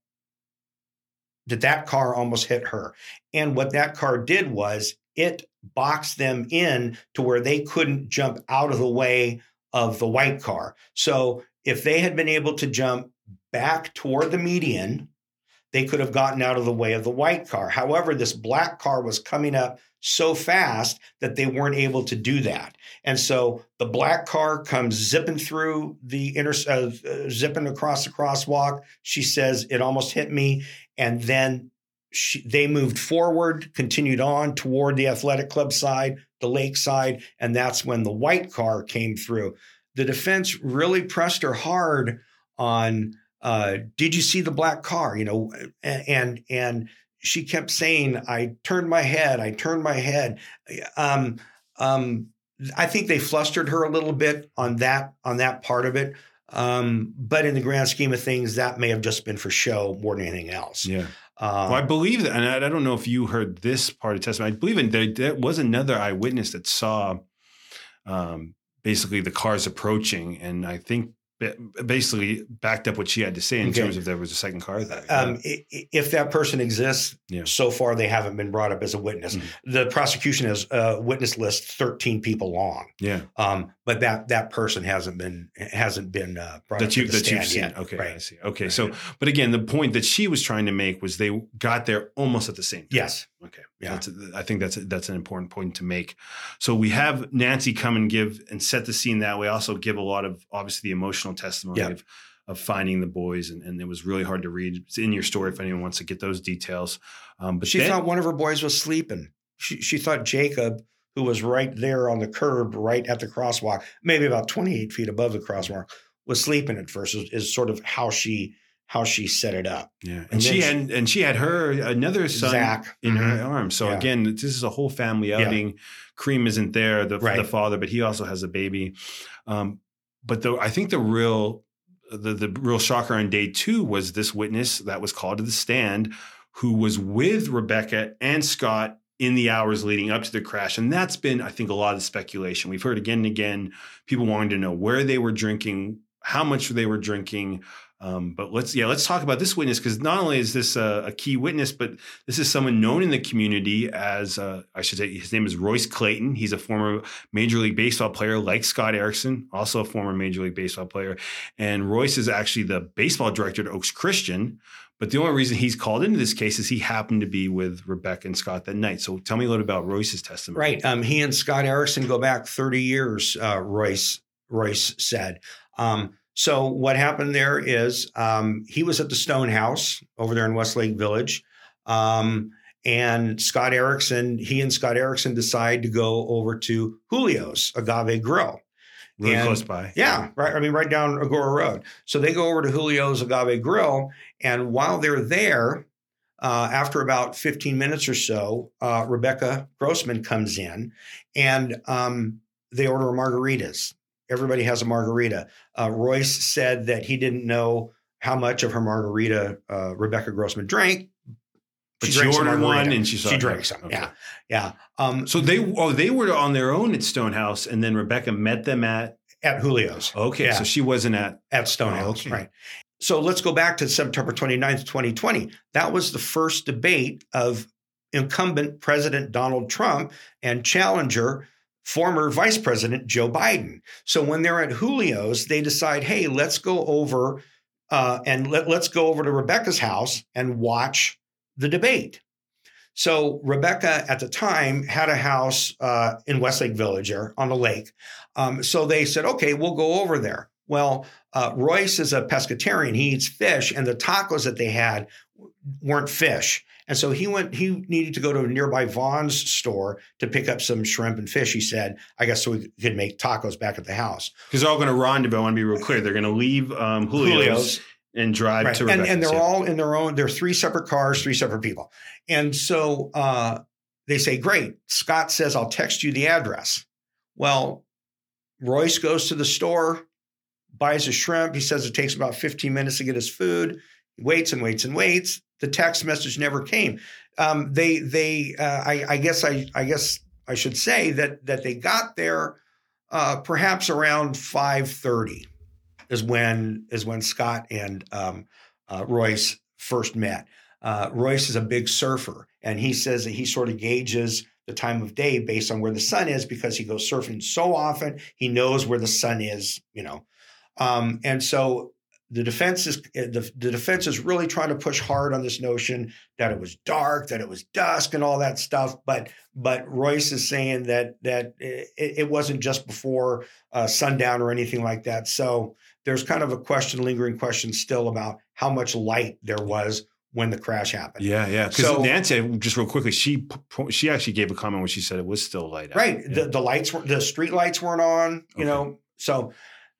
that that car almost hit her. And what that car did was it boxed them in to where they couldn't jump out of the way of the white car. So if they had been able to jump back toward the median, they could have gotten out of the way of the white car. However, this black car was coming up so fast that they weren't able to do that. And so the black car comes zipping through the inter, uh, uh, zipping across the crosswalk. She says, it almost hit me. And then she, they moved forward, continued on toward the athletic club side, the lake side. And that's when the white car came through. The defense really pressed her hard on, uh, did you see the black car? You know, and, and she kept saying, I turned my head, I turned my head. Um, um, I think they flustered her a little bit on that, on that part of it. Um, but in the grand scheme of things, that may have just been for show more than anything else. Yeah. Um, Well, I believe that, and I, I don't know if you heard this part of testimony. I believe in there, there was another eyewitness that saw um, basically the cars approaching, and I think basically backed up what she had to say in Okay. terms of there was a second car there. Um, i- i- if that person exists, Yeah. so far they haven't been brought up as a witness. Mhm. The prosecution has a witness list thirteen people long. yeah. Um, but that that person hasn't been hasn't been uh, brought that up you to the that you've stand seen. yet. Okay, right. I see. Okay, Right. so but again, the point that she was trying to make was they got there almost at the same time. Yes. Okay. Yeah. That's, I think that's that's an important point to make. So we have Nancy come and give and set the scene that way. Also give a lot of obviously the emotional testimony Yeah. of of finding the boys, and, and it was really hard to read. It's in your story if anyone wants to get those details. Um, but She then, thought one of her boys was sleeping. She she thought Jacob, who was right there on the curb, right at the crosswalk, maybe about twenty-eight feet above the crosswalk, was sleeping at first. Is, is sort of how she how she set it up. yeah, and, and she then had and she had her another son Zach in her Mhm. arms. So Yeah. again, this is a whole family Yeah. outing. Cream isn't there, the, Right. the father, but he also has a baby. Um, but the I think the real the the real shocker on day two was this witness that was called to the stand, who was with Rebecca and Scott in the hours leading up to the crash. And that's been, I think, a lot of speculation. We've heard again and again, people wanting to know where they were drinking, how much they were drinking. Um, but let's, yeah, let's talk about this witness, because not only is this a, a key witness, but this is someone known in the community as, uh, I should say, his name is Royce Clayton. He's a former Major League Baseball player like Scott Erickson, also a former Major League Baseball player. And Royce is actually the baseball director at Oaks Christian. But the only reason he's called into this case is he happened to be with Rebecca and Scott that night. So tell me a little about Royce's testimony. Right. Um, he and Scott Erickson go back thirty years, uh, Royce, Royce said. Um, so what happened there is um, he was at the Stone House over there in Westlake Village. Um, and Scott Erickson, he and Scott Erickson decide to go over to Julio's Agave Grill. Really And- close by. Yeah, right. I mean, right down Agora Road. So they go over to Julio's Agave Grill, and while they're there, uh, after about fifteen minutes or so, uh, Rebecca Grossman comes in, and um, they order margaritas. Everybody has a margarita. Uh, Royce said that he didn't know how much of her margarita uh, Rebecca Grossman drank. But she drank some ordered one margarita. and she saw she it. drank some. Okay. Yeah, yeah. Um, So they oh they were on their own at Stonehouse, and then Rebecca met them at at Julio's. okay, Yeah. so she wasn't at At Stonehouse, Oh, okay. right. So let's go back to September twenty-ninth, twenty twenty. That was the first debate of incumbent President Donald Trump and challenger former Vice President Joe Biden. So when they're at Julio's, they decide, hey, let's go over uh, and let, let's go over to Rebecca's house and watch the debate. So Rebecca at the time had a house uh, in Westlake Village or on the lake. Um, so they said, okay, we'll go over there. Well, uh, Royce is a pescatarian. He eats fish, and the tacos that they had weren't fish. And so he went, he needed to go to a nearby Vaughn's store to pick up some shrimp and fish, he said, I guess so we could make tacos back at the house. because they're all going to rendezvous. I want to be real clear. They're going to leave um, Julio's, Julio's. and drive Right. to And, Rebecca's. and they're yeah. all in their own, they're three separate cars, three separate people. And so uh, they say, great. Scott says, I'll text you the address. Well, Royce goes to the store, buys a shrimp. He says it takes about fifteen minutes to get his food. He waits and waits and waits. The text message never came. Um, they, they, uh, I, I guess, I, I guess I should say that that they got there uh, perhaps around five thirty is when is when Scott and um, uh, Royce first met. Uh, Royce is a big surfer, and he says that he sort of gauges the time of day based on where the sun is because he goes surfing so often. He knows where the sun is, you know, um, and so. The defense is the, the defense is really trying to push hard on this notion that it was dark, that it was dusk, and all that stuff. But but Royce is saying that that it, it wasn't just before uh, sundown or anything like that. So there's kind of a question, lingering question, still about how much light there was when the crash happened. Yeah, yeah. Because So- Nancy, just real quickly, she she actually gave a comment when she said it was still light out. Right. Yeah. The, the lights were the street lights weren't on, you Okay. know. So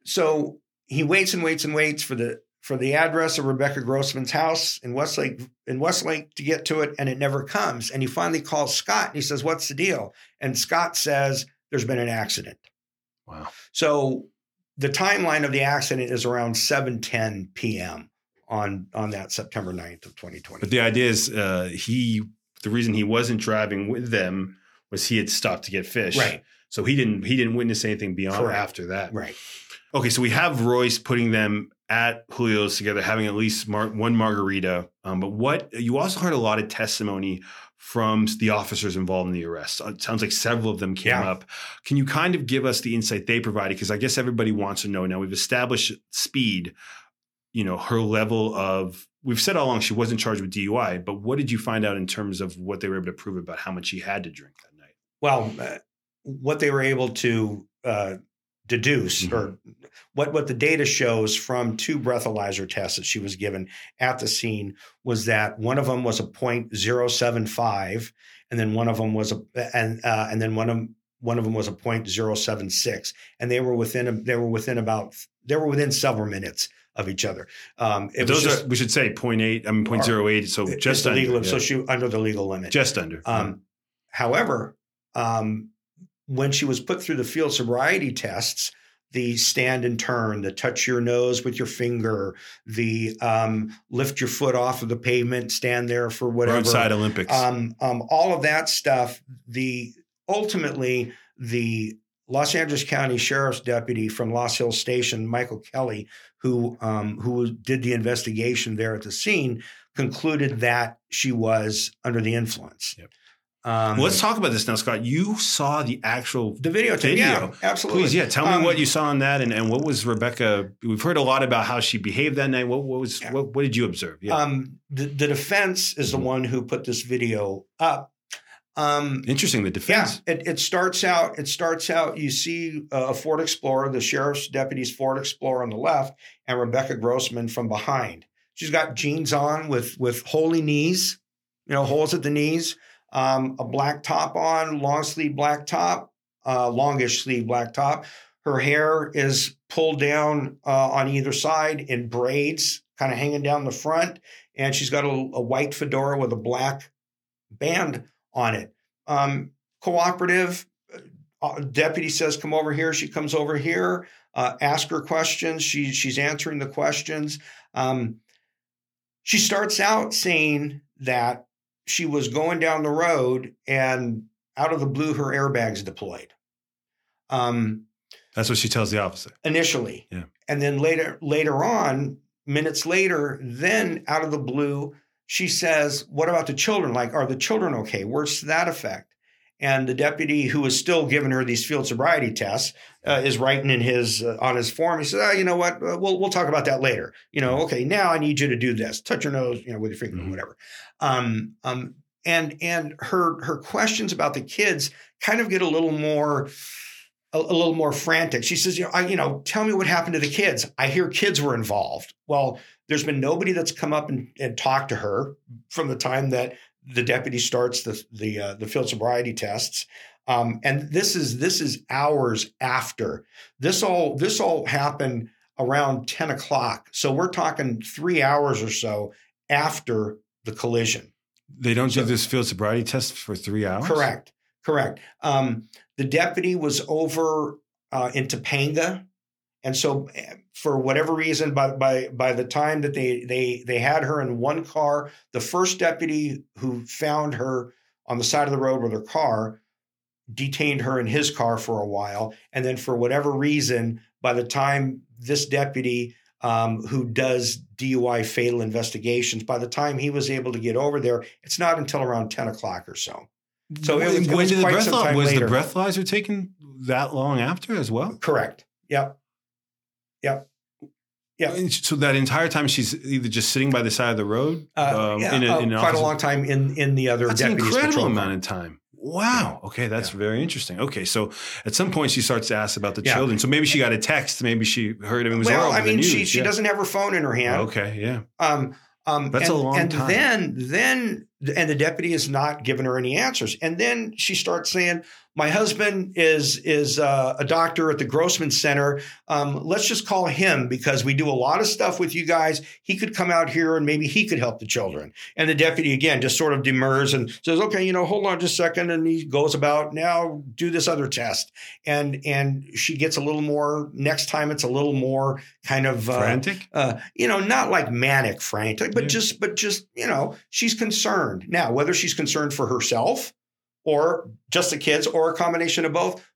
so he waits and waits and waits for the for the address of Rebecca Grossman's house in Westlake in Westlake to get to it, and it never comes. And he finally calls Scott and he says, "What's the deal?" And Scott says, "There's been an accident." Wow. So the timeline of the accident is around seven ten p.m. on on that September ninth of twenty twenty. But the idea is uh, he the reason he wasn't driving with them was he had stopped to get fish. Right. So he didn't he didn't witness anything beyond Correct. after that. Right. Okay, so we have Royce putting them at Julio's together, having at least mar- one margarita. Um, but what you also heard a lot of testimony from the officers involved in the arrest. It sounds like several of them came Yeah. up. Can you kind of give us the insight they provided? Because I guess everybody wants to know now. We've established Speed, you know, her level of, we've said all along she wasn't charged with D U I, but what did you find out in terms of what they were able to prove about how much she had to drink that night? Well, uh, what they were able to uh, deduce, Mm-hmm. or what, what the data shows from two breathalyzer tests that she was given at the scene, was that one of them was a point zero seven five, and then one of them was a and uh, and then one of them, one of them was a point zero seven six, and they were within a, they were within about they were within several minutes of each other. Um, it Those was just, are, we should say zero point eight, I mean zero point zero eight, so it's just the under. legal, yeah. so she under the legal limit. Just under. Um, however, um, when she was put through the field sobriety tests, the stand and turn, the touch your nose with your finger, the um, lift your foot off of the pavement, stand there for whatever. Roadside Olympics. Um, um, all of that stuff, the ultimately the Los Angeles County Sheriff's deputy from Lost Hills Station, Michael Kelly, who um, who did the investigation there at the scene, concluded that she was under the influence. Yep. Um, well, let's talk about this now, Scott. You saw the actual the videotape. video. Yeah, absolutely. Please, yeah, tell me Um, what you saw on that, and, and what was Rebecca? We've heard a lot about how she behaved that night. What, what was Yeah. what, what did you observe? Yeah. Um, the, the defense is the Mhm. one who put this video up. Um, Interesting. The yeah, defense. it, it starts out. It starts out. You see a Ford Explorer, the sheriff's deputy's Ford Explorer on the left, and Rebecca Grossman from behind. She's got jeans on with with holy knees, you know, holes at the knees. Um, a black top on, long sleeve black top, uh, longish sleeve black top. Her hair is pulled down uh, on either side in braids, kind of hanging down the front, and she's got a, a white fedora with a black band on it. Um, cooperative. Uh, deputy says, "Come over here." She comes over here. Uh, ask her questions. She she's answering the questions. Um, she starts out saying that she was going down the road and out of the blue, her airbags deployed. Um, That's what she tells the officer. initially. Yeah. And then later, later on, minutes later, then out of the blue, she says, "What about the children? Like, are the children okay? Words to that effect." And the deputy, who is still giving her these field sobriety tests, uh, is writing in his uh, on his form. He says, "Oh, you know what? Uh, we'll we'll talk about that later. You know, okay. Now I need you to do this. Touch your nose, you know, with your finger, Mhm. whatever." Um, um, and and her her questions about the kids kind of get a little more a, a little more frantic. She says, "You know, I, you know, tell me what happened to the kids. I hear kids were involved." Well, there's been nobody that's come up and, and talked to her from the time that the deputy starts the the uh, the field sobriety tests, um, and this is this is hours after this all this all happened around ten o'clock. So we're talking three hours or so after the collision. They don't So- do this field sobriety test for three hours? Correct, correct. Um, the deputy was over uh, in Topanga, and so for whatever reason, by by by the time that they they they had her in one car, the first deputy who found her on the side of the road with her car detained her in his car for a while, and then for whatever reason, by the time this deputy um, who does D U I fatal investigations, by the time he was able to get over there, it's not until around ten o'clock or so. So it was, it when was did the quite some breathalyzer time was later. the breathalyzer taken that long after as well? Correct. Yep. Yep. Yep. And So that entire time she's either just sitting by the side of the road, Uh, um, yeah, in, a, uh, in an quite a office- long time in in the other That's an deputies' incredible patrol car. amount of time. Wow. Okay, that's very interesting. Okay, so at some point she starts to ask about the Yeah. children. So maybe she got a text. Maybe she heard it. It was all Well, over I the mean, news. she she yeah. doesn't have her phone in her hand. Okay, yeah. Um, um, That's and, a long and time. then, then, and the deputy is not giving her any answers. And then she starts saying, "My husband is is uh, a doctor at the Grossman Center. Um, let's just call him because we do a lot of stuff with you guys. He could come out here and maybe he could help the children." And the deputy again just sort of demurs and says, "Okay, you know, hold on just a second." And he goes about, "Now do this other test." And and she gets a little more. Next time, it's a little more kind of uh, Frantic? uh, you know, not like manic frantic, but Yeah. just, but just, you know, she's concerned. Now, whether she's concerned for herself or just the kids or a combination of both,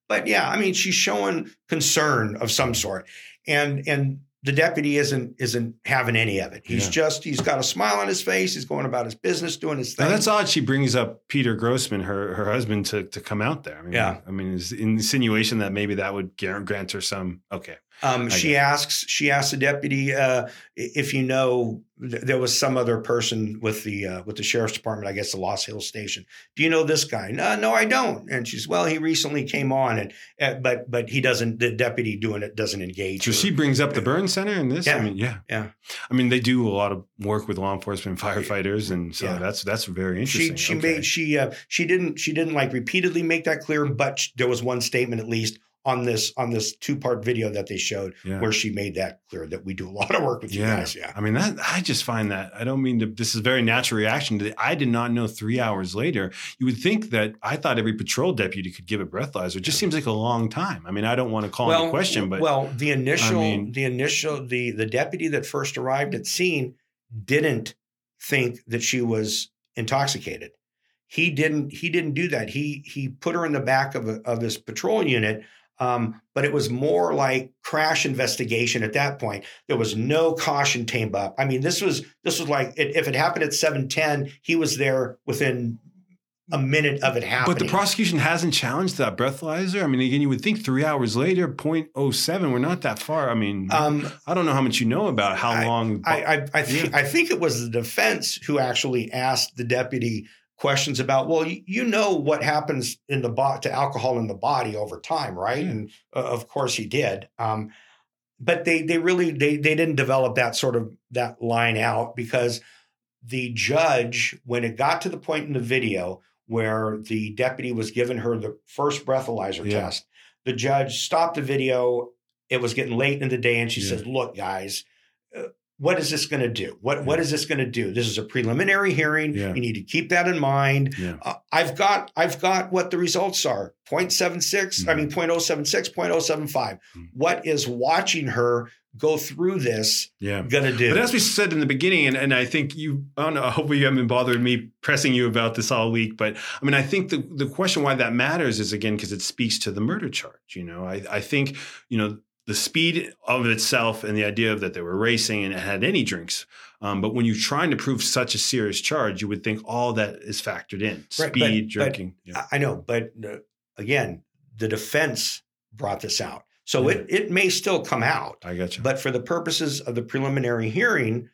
but yeah, I mean, she's showing concern of some sort, and and the deputy isn't isn't having any of it. He's Yeah. just he's got a smile on his face. He's going about his business, doing his thing. Now, that's odd. She brings up Peter Grossman, her her husband, to to come out there. I mean, Yeah. I mean, it's insinuation that maybe that would grant her some. Okay. Um, I she get it. asks, she asks the deputy uh, if you know th- there was some other person with the uh, with the sheriff's department, I guess the Lost Hills station. Do you know this guy? No, no, I don't. And she's, well, he recently came on, and uh, but but he doesn't. The deputy doing it doesn't engage. So her. she brings up the burn center in this. Yeah. I mean, yeah, Yeah. I mean, they do a lot of work with law enforcement, firefighters, and so Yeah. that's that's very She interesting. she Okay. made she uh, she didn't she didn't like repeatedly make that clear, but sh- there was one statement at least on this on this two part video that they showed Yeah. where she made that clear that we do a lot of work with you Yeah. guys. Yeah. I mean, that I just find that I don't mean to. This is a very natural reaction. To, I did not know three hours later. You would think that I thought every patrol deputy could give a breathalyzer. It just seems like a long time. I mean, I don't want to call into question, but well, the initial, I mean- the initial, the the deputy that first arrived at scene didn't think that she was intoxicated. He didn't. He didn't do that. He he put her in the back of a, of his patrol unit. Um, but it was more like crash investigation at that point. There was no caution tape up. I mean, this was this was like it, if it happened at seven ten, he was there within a minute of it happening. But the prosecution hasn't challenged that breathalyzer. I mean, again, you would think three hours later, point oh seven, we're not that far. I mean, Um, I don't know how much you know about how I- long. I I, I, th- I think it was the defense who actually asked the deputy questions about, well, you, you know what happens in the bo- to alcohol in the body over time, right? Yeah. And uh, of course he did. Um, but they they really they they didn't develop that sort of that line out because the judge, when it got to the point in the video where the deputy was giving her the first breathalyzer Yeah. test, the judge stopped the video. It was getting late in the day, and she Yeah. said, "Look, guys, uh, what is this going to do? What what Yeah. is this going to do? This is a preliminary hearing. Yeah. You need to keep that in mind. Yeah. Uh, I've got I've got what the results are: zero point seven six. I Mhm. mean, zero point zero seven six, zero point zero seven five. Mhm. What is watching her go through this Yeah. going to do? But as we said in the beginning, and, and I think you, I don't know, hopefully you haven't bothered me pressing you about this all week, but I mean, I think the, the question why that matters is, again, because it speaks to the murder charge. You know, I, I think, you know, the speed of itself and the idea of that they were racing and had any drinks. Um, but when you're trying to prove such a serious charge, you would think all that is factored in. Right, Speed, but- drinking. yeah. I I know, but uh, again, the defense brought this out, so Yeah. it it may still come out. I got you. But for the purposes of the preliminary hearing,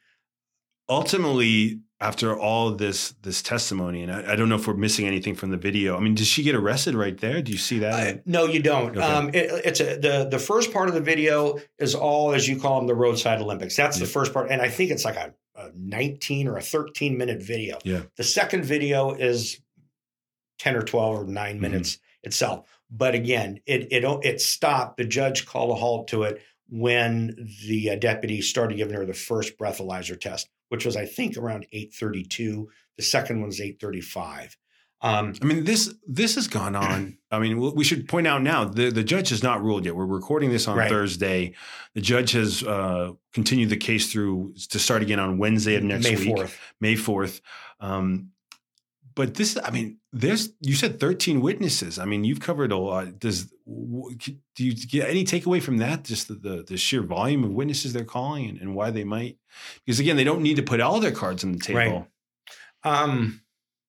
Ultimately, after all of this this testimony, and I, I don't know if we're missing anything from the video. I mean, does she get arrested right there? Do you see that? uh, no, you don't. Okay. Um, it, it's a, the the first part of the video is all, as you call them, the roadside Olympics. That's the Yeah. first part, and I think it's like a, a nineteen or a thirteen minute video. Yeah. The second video is ten or twelve or nine Mm-hmm. minutes itself. But again, it it it stopped. The judge called a halt to it when the uh, deputy started giving her the first breathalyzer test, which was, I think, around eight thirty-two. The second one was eight thirty-five. Um, I mean, this this has gone on. I mean, we we should point out now the, the judge has not ruled yet. We're recording this on Right. Thursday. The judge has uh, continued the case through to start again on Wednesday of next May week, fourth. May fourth. Um, but this, I mean, there's you said thirteen witnesses. I mean, you've covered a lot. Does w- do you get any takeaway from that? Just the the, the sheer volume of witnesses they're calling and, and why they might? Because again, they don't need to put all their cards on the table. Right. Um,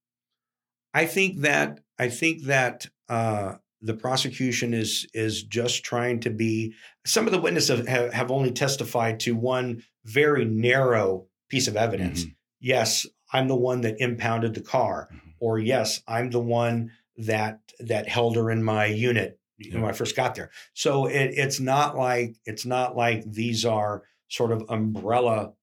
I think that I think that uh, the prosecution is is just trying to be. Some of the witnesses have, have only testified to one very narrow piece of evidence. Mhm. Yes, I'm the one that impounded the car, Mhm. or yes, I'm the one that that held her in my unit Yeah. when I first got there. So it, it's not like it's not like these are sort of umbrella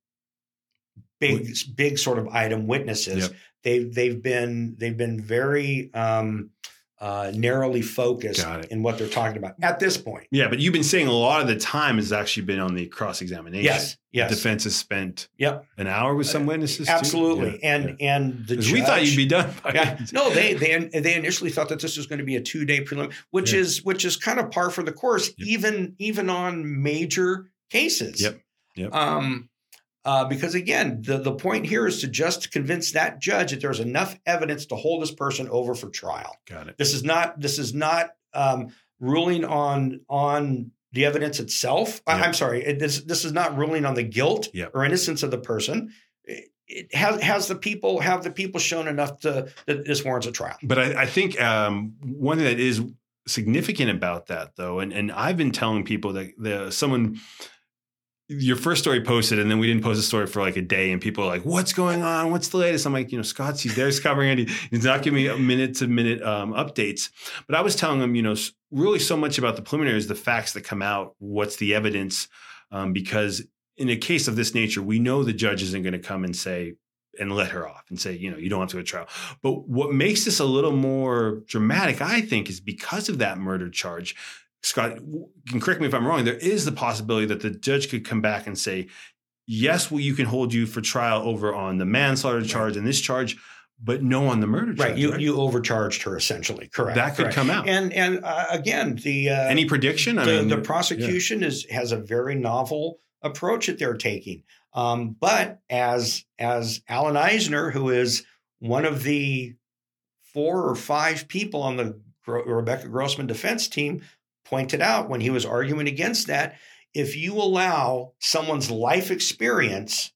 big big sort of item witnesses. Yep. They've they've been they've been very um, uh, narrowly focused Got it. in what they're talking about at this point. Yeah, but you've been saying a lot of the time has actually been on the cross examination. Yes, yes, The defense has spent yep, an hour with some witnesses. too? absolutely. Yeah, and yeah. and the 'Cause judge, we thought you'd be done. By yeah, no, they they they initially thought that this was going to be a two day prelim, which Yeah. is which is kind of par for the course, Yep. even even on major cases. Yep, yep. Um, uh, because again, the the point here is to just convince that judge that there's enough evidence to hold this person over for trial. Got it. This is not this is not um, ruling on on the evidence itself. Yeah. I, I'm sorry, it, this this is not ruling on the guilt Yeah. or innocence of the person. It, it has has the people have the people shown enough to that this warrants a trial. But I, I think um, one thing that is significant about that, though, and, and I've been telling people that the someone. Your first story posted, and then we didn't post a story for like a day, and people are like, "What's going on? What's the latest?" I'm like, you know, Scott's he's there's covering it. He's not giving me a minute to minute um, updates. But I was telling him, you know, really so much about the preliminary is the facts that come out. What's the evidence? Um, because in a case of this nature, we know the judge isn't going to come and say and let her off and say, you know, you don't have to go to trial. But what makes this a little more dramatic, I think, is because of that murder charge. Scott, you can correct me if I'm wrong. There is the possibility that the judge could come back and say, yes, well, you can hold you for trial over on the manslaughter charge and this charge, but no on the murder charge. Right. You right? you overcharged her essentially. Correct. That could correct. come out. And and uh, again, the uh, any prediction? I the, mean, the prosecution yeah. is has a very novel approach that they're taking. Um, but as as Alan Eisner, who is one of the four or five people on the Rebecca Grossman defense team, pointed out when he was arguing against that, if you allow someone's life experience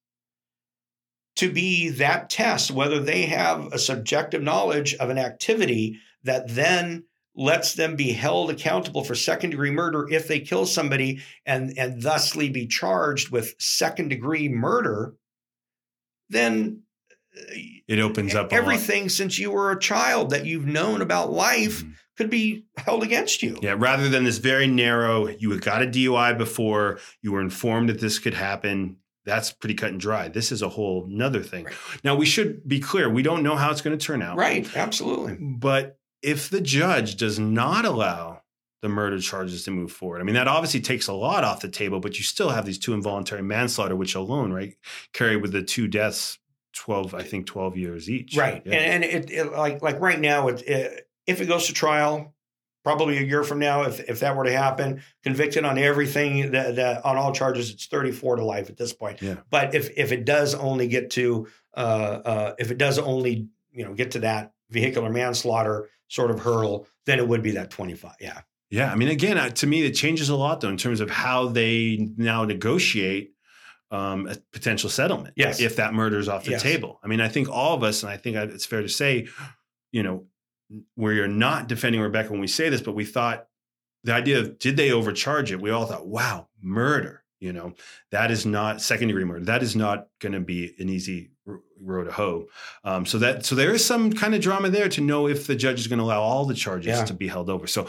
to be that test, whether they have a subjective knowledge of an activity that then lets them be held accountable for second degree murder if they kill somebody and, and thusly be charged with second degree murder, then it opens up everything since you were a child that you've known about life mm-hmm. could be held against you. Yeah, rather than this very narrow, you got a D U I before, you were informed that this could happen. That's pretty cut and dry. This is a whole nother thing. Right. Now, we should be clear. We don't know how it's going to turn out. Right, absolutely. But if the judge does not allow the murder charges to move forward, I mean, that obviously takes a lot off the table, but you still have these two involuntary manslaughter, which alone, right, carry with the two deaths, twelve, I think twelve years each. Right. Yeah. And, and it, it like like right now, it, it, if it goes to trial, probably a year from now, if if that were to happen, convicted on everything, that, that on all charges, it's thirty-four to life at this point. Yeah. But if if it does only get to uh, uh, if it does only you know get to that vehicular manslaughter sort of hurdle, then it would be that twenty-five. Yeah. Yeah. I mean, again, uh, to me, it changes a lot though in terms of how they now negotiate um, a potential settlement. Yes. If that murder is off the yes. table. I mean, I think all of us, and I think it's fair to say, you know, we're not defending Rebecca when we say this, but we thought the idea of did they overcharge it? We all thought, wow, murder, you know, that is not second degree murder. That is not going to be an easy r- row to hoe. Um, so that so there is some kind of drama there to know if the judge is going to allow all the charges yeah. to be held over. So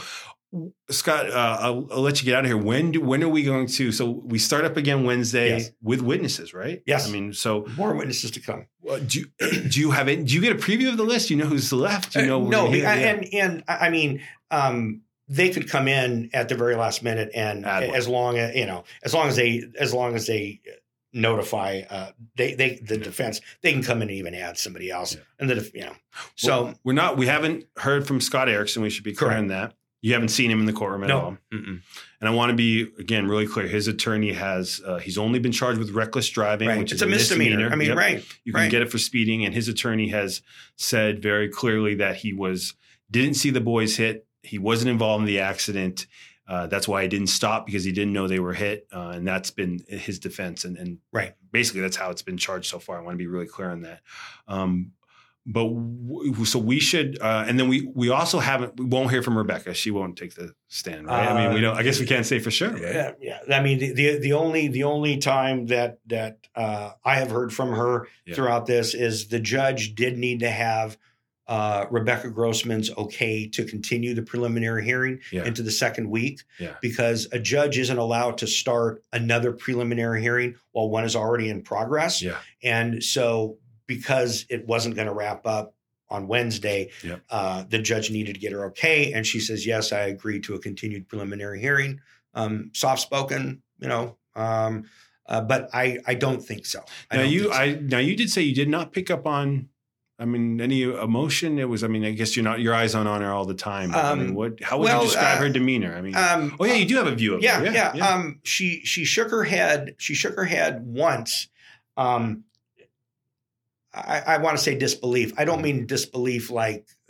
Scott, uh, I'll, I'll let you get out of here. When do when are we going to? So we start up again Wednesday yes. with witnesses, right? Yes. I mean, so more witnesses to come. Uh, do you, do you have it? Do you get a preview of the list? Do you know who's left? Do you know? Uh, no, here, I, yeah. and and I mean, um, they could come in at the very last minute, and Add as long as you know, as long as they as long as they notify uh, they they the yeah. defense, they can come in and even add somebody else, yeah. and the you know. So well, we're not. We haven't heard from Scott Erickson. We should be clear on that. You haven't seen him in the courtroom at no. all. Mm-mm. And I want to be, again, really clear. His attorney has, uh, he's only been charged with reckless driving, right. which it's is a misdemeanor. misdemeanor. I mean, yep. right. You can right. get it for speeding. And his attorney has said very clearly that he was, didn't see the boys hit. He wasn't involved in the accident. Uh, that's why he didn't stop, because he didn't know they were hit. Uh, and that's been his defense. And, and right. basically that's how it's been charged so far. I want to be really clear on that. Um, But w- so we should, uh, and then we we also haven't, we won't hear from Rebecca. She won't take the stand, right? Uh, I mean, we don't. I guess we can't say for sure, right? Yeah, yeah. I mean, the, the the only the only time that that uh, I have heard from her yeah. throughout this is the judge did need to have uh, Rebecca Grossman's okay to continue the preliminary hearing yeah. into the second week, yeah. because a judge isn't allowed to start another preliminary hearing while one is already in progress, yeah. and so. Because it wasn't going to wrap up on Wednesday, yep. uh, the judge needed to get her okay. And she says, yes, I agree to a continued preliminary hearing. Um, soft-spoken, you know, um, uh, but I, I don't think so. I now, don't you, think so. I, now, you did say you did not pick up on, I mean, any emotion. It was, I mean, I guess you're not, your eyes on her all the time. Um, I mean, what, how would well, you describe uh, her demeanor? I mean, um, oh yeah, you do have a view of yeah, her. Yeah, yeah. yeah. Um, she, she shook her head. She shook her head once. Um, I, I want to say disbelief. I don't mean disbelief like, uh,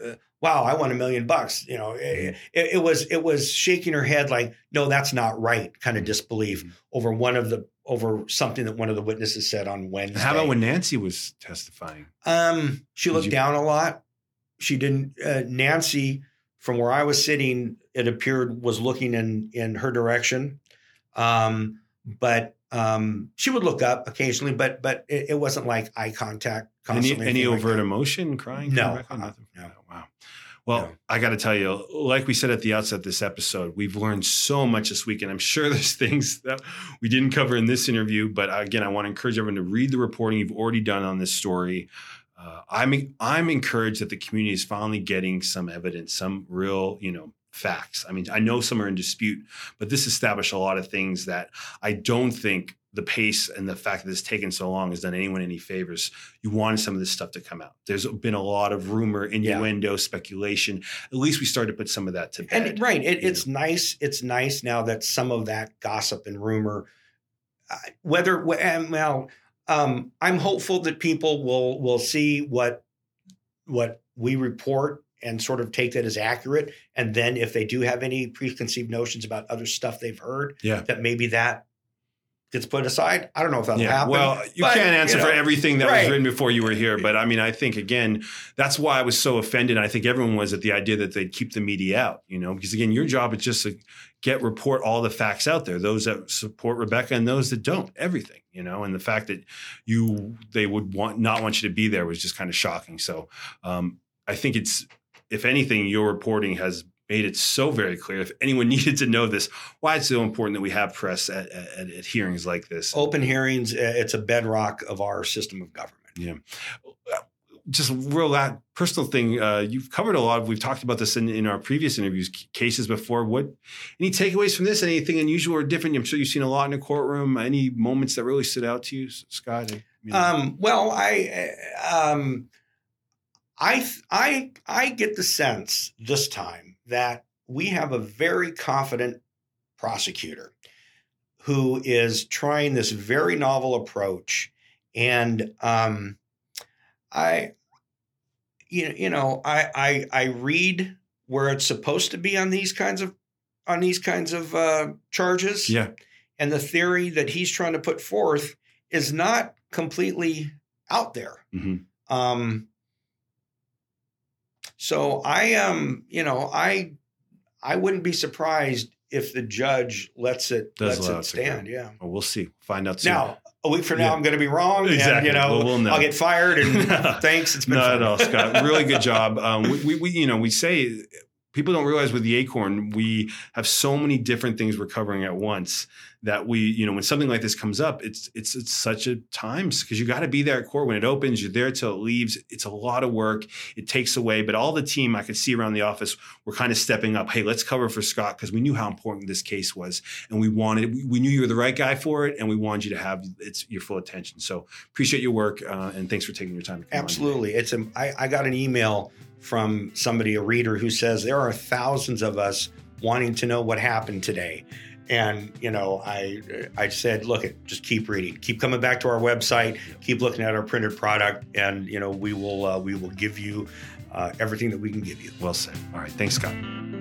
wow, I won a million bucks. You know, it, it, it was it was shaking her head like, no, that's not right, kind of disbelief mm-hmm. over one of the over something that one of the witnesses said on Wednesday. How about when Nancy was testifying? Um, she Did looked you- down a lot. She didn't. Uh, Nancy, from where I was sitting, it appeared was looking in in her direction, um, but um, she would look up occasionally. But but it, it wasn't like eye contact. Any, Constantly, any like overt that. emotion, crying? No, Rebecca? uh, Nothing? no. Oh, wow. Well, No. I got to tell you, like we said at the outset of this episode, we've learned so much this week, and I'm sure there's things that we didn't cover in this interview. But again, I want to encourage everyone to read the reporting you've already done on this story. Uh, I'm I'm encouraged that the community is finally getting some evidence, some real, you know, facts. I mean, I know some are in dispute, but this established a lot of things that I don't think the pace and the fact that it's taken so long has done anyone any favors. You wanted some of this stuff to come out. There's been a lot of rumor, innuendo, yeah. speculation. At least we started to put some of that to bed. And right, it, it's know? nice. It's nice now that some of that gossip and rumor, uh, whether well, um, I'm hopeful that people will will see what what we report and sort of take that as accurate. And then if they do have any preconceived notions about other stuff they've heard, yeah. that maybe that gets put aside. I don't know if that'll yeah. happen. Well, you but, can't answer you know, for everything that right. was written before you were here. But I mean, I think, again, that's why I was so offended. I think everyone was at the idea that they'd keep the media out, you know, because, again, your job is just to get, report all the facts out there, those that support Rebecca and those that don't, everything, you know, and the fact that you, they would want, not want you to be there was just kind of shocking. So um, I think it's, if anything, your reporting has made it so very clear. If anyone needed to know this, why it's so important that we have press at, at, at hearings like this. Open hearings, it's a bedrock of our system of government. Yeah. Just real that personal thing. Uh, you've covered a lot of, we've talked about this in, in our previous interviews, cases before. What, any takeaways from this? Anything unusual or different? I'm sure you've seen a lot in a courtroom. Any moments that really stood out to you, Scott? I mean, um, well, I, um, I, I, I get the sense this time that we have a very confident prosecutor who is trying this very novel approach. And um, I, you know, you know, I, I, I read where it's supposed to be on these kinds of, on these kinds of uh, charges. Yeah. And the theory that he's trying to put forth is not completely out there. Mm-hmm. Um, So I um, you know, I I wouldn't be surprised if the judge lets it Does lets allow it it to stand. go. Yeah. Well, we'll see. Find out soon. Now, a week from now, Yeah. I'm going to be wrong. Exactly. And, you know, Well, we'll know. I'll get fired. And thanks. It's been Not fun. at all, Scott. Really good job. Um, we, we, we, you know, we say people don't realize with the Acorn, we have so many different things we're covering at once that we, you know, when something like this comes up, it's it's it's such a times because you got to be there at court when it opens. You're there till it leaves. It's a lot of work. It takes away. But all the team I could see around the office were kind of stepping up. Hey, let's cover for Scott because we knew how important this case was, and we wanted. We, we knew you were the right guy for it, and we wanted you to have its your full attention. So appreciate your work uh, and thanks for taking your time to come Absolutely. It's a, I, I got an email from somebody, a reader, who says there are thousands of us wanting to know what happened today. And, you know, I I said, look, it, just keep reading, keep coming back to our website, keep looking at our printed product, and, you know, we will uh, we will give you uh, everything that we can give you. Well said. All right. Thanks, Scott.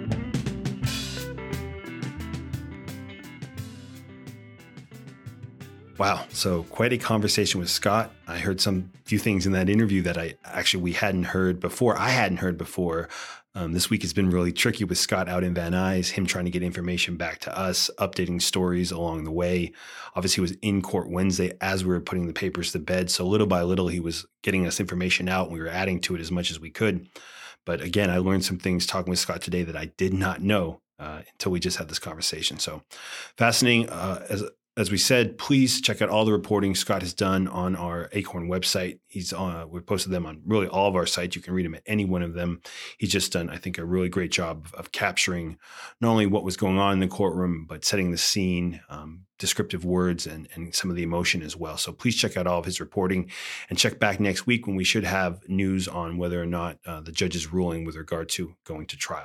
Wow. So quite a conversation with Scott. I heard some few things in that interview that I actually we hadn't heard before. I hadn't heard before. Um, this week has been really tricky with Scott out in Van Nuys, him trying to get information back to us, updating stories along the way. Obviously, he was in court Wednesday as we were putting the papers to bed. So little by little, he was getting us information out and we were adding to it as much as we could. But again, I learned some things talking with Scott today that I did not know uh, until we just had this conversation. So fascinating. Uh, as As we said, please check out all the reporting Scott has done on our Acorn website. He's on, we've posted them on really all of our sites. You can read them at any one of them. He's just done, I think, a really great job of, of capturing not only what was going on in the courtroom, but setting the scene, um, descriptive words, and, and some of the emotion as well. So please check out all of his reporting and check back next week when we should have news on whether or not uh, the judge's ruling with regard to going to trial.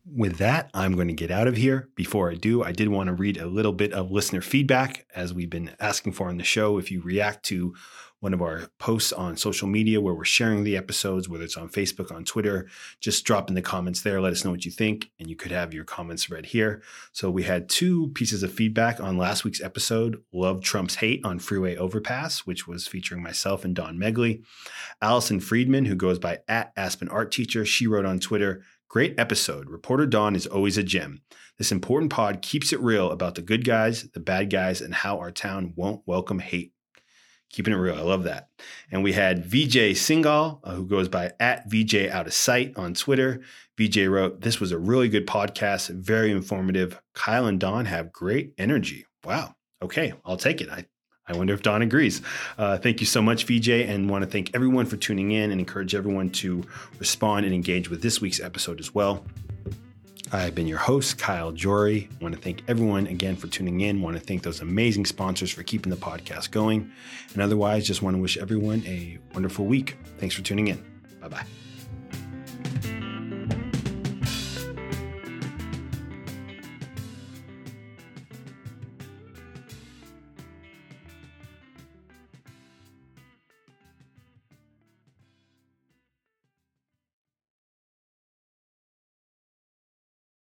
With that, I'm going to get out of here. Before I do, I did want to read a little bit of listener feedback, as we've been asking for on the show. If you react to one of our posts on social media where we're sharing the episodes, whether it's on Facebook, on Twitter, just drop in the comments there. Let us know what you think, and you could have your comments read here. So we had two pieces of feedback on last week's episode, Love Trump's Hate on Freeway Overpass, which was featuring myself and Don Megley. Allison Friedman, who goes by at Aspen Art Teacher, she wrote on Twitter, "Great episode. Reporter Don is always a gem. This important pod keeps it real about the good guys, the bad guys, and how our town won't welcome hate." Keeping it real. I love that. And we had V J Singal, uh, who goes by at V J Out of Sight on Twitter. V J wrote, "This was a really good podcast, very informative. Kyle and Don have great energy." Wow. Okay, I'll take it. I, I wonder if Don agrees. Uh, thank you so much, V J, and want to thank everyone for tuning in and encourage everyone to respond and engage with this week's episode as well. I've been your host, Kyle Jory. I want to thank everyone again for tuning in. I want to thank those amazing sponsors for keeping the podcast going. And otherwise, just want to wish everyone a wonderful week. Thanks for tuning in. Bye-bye.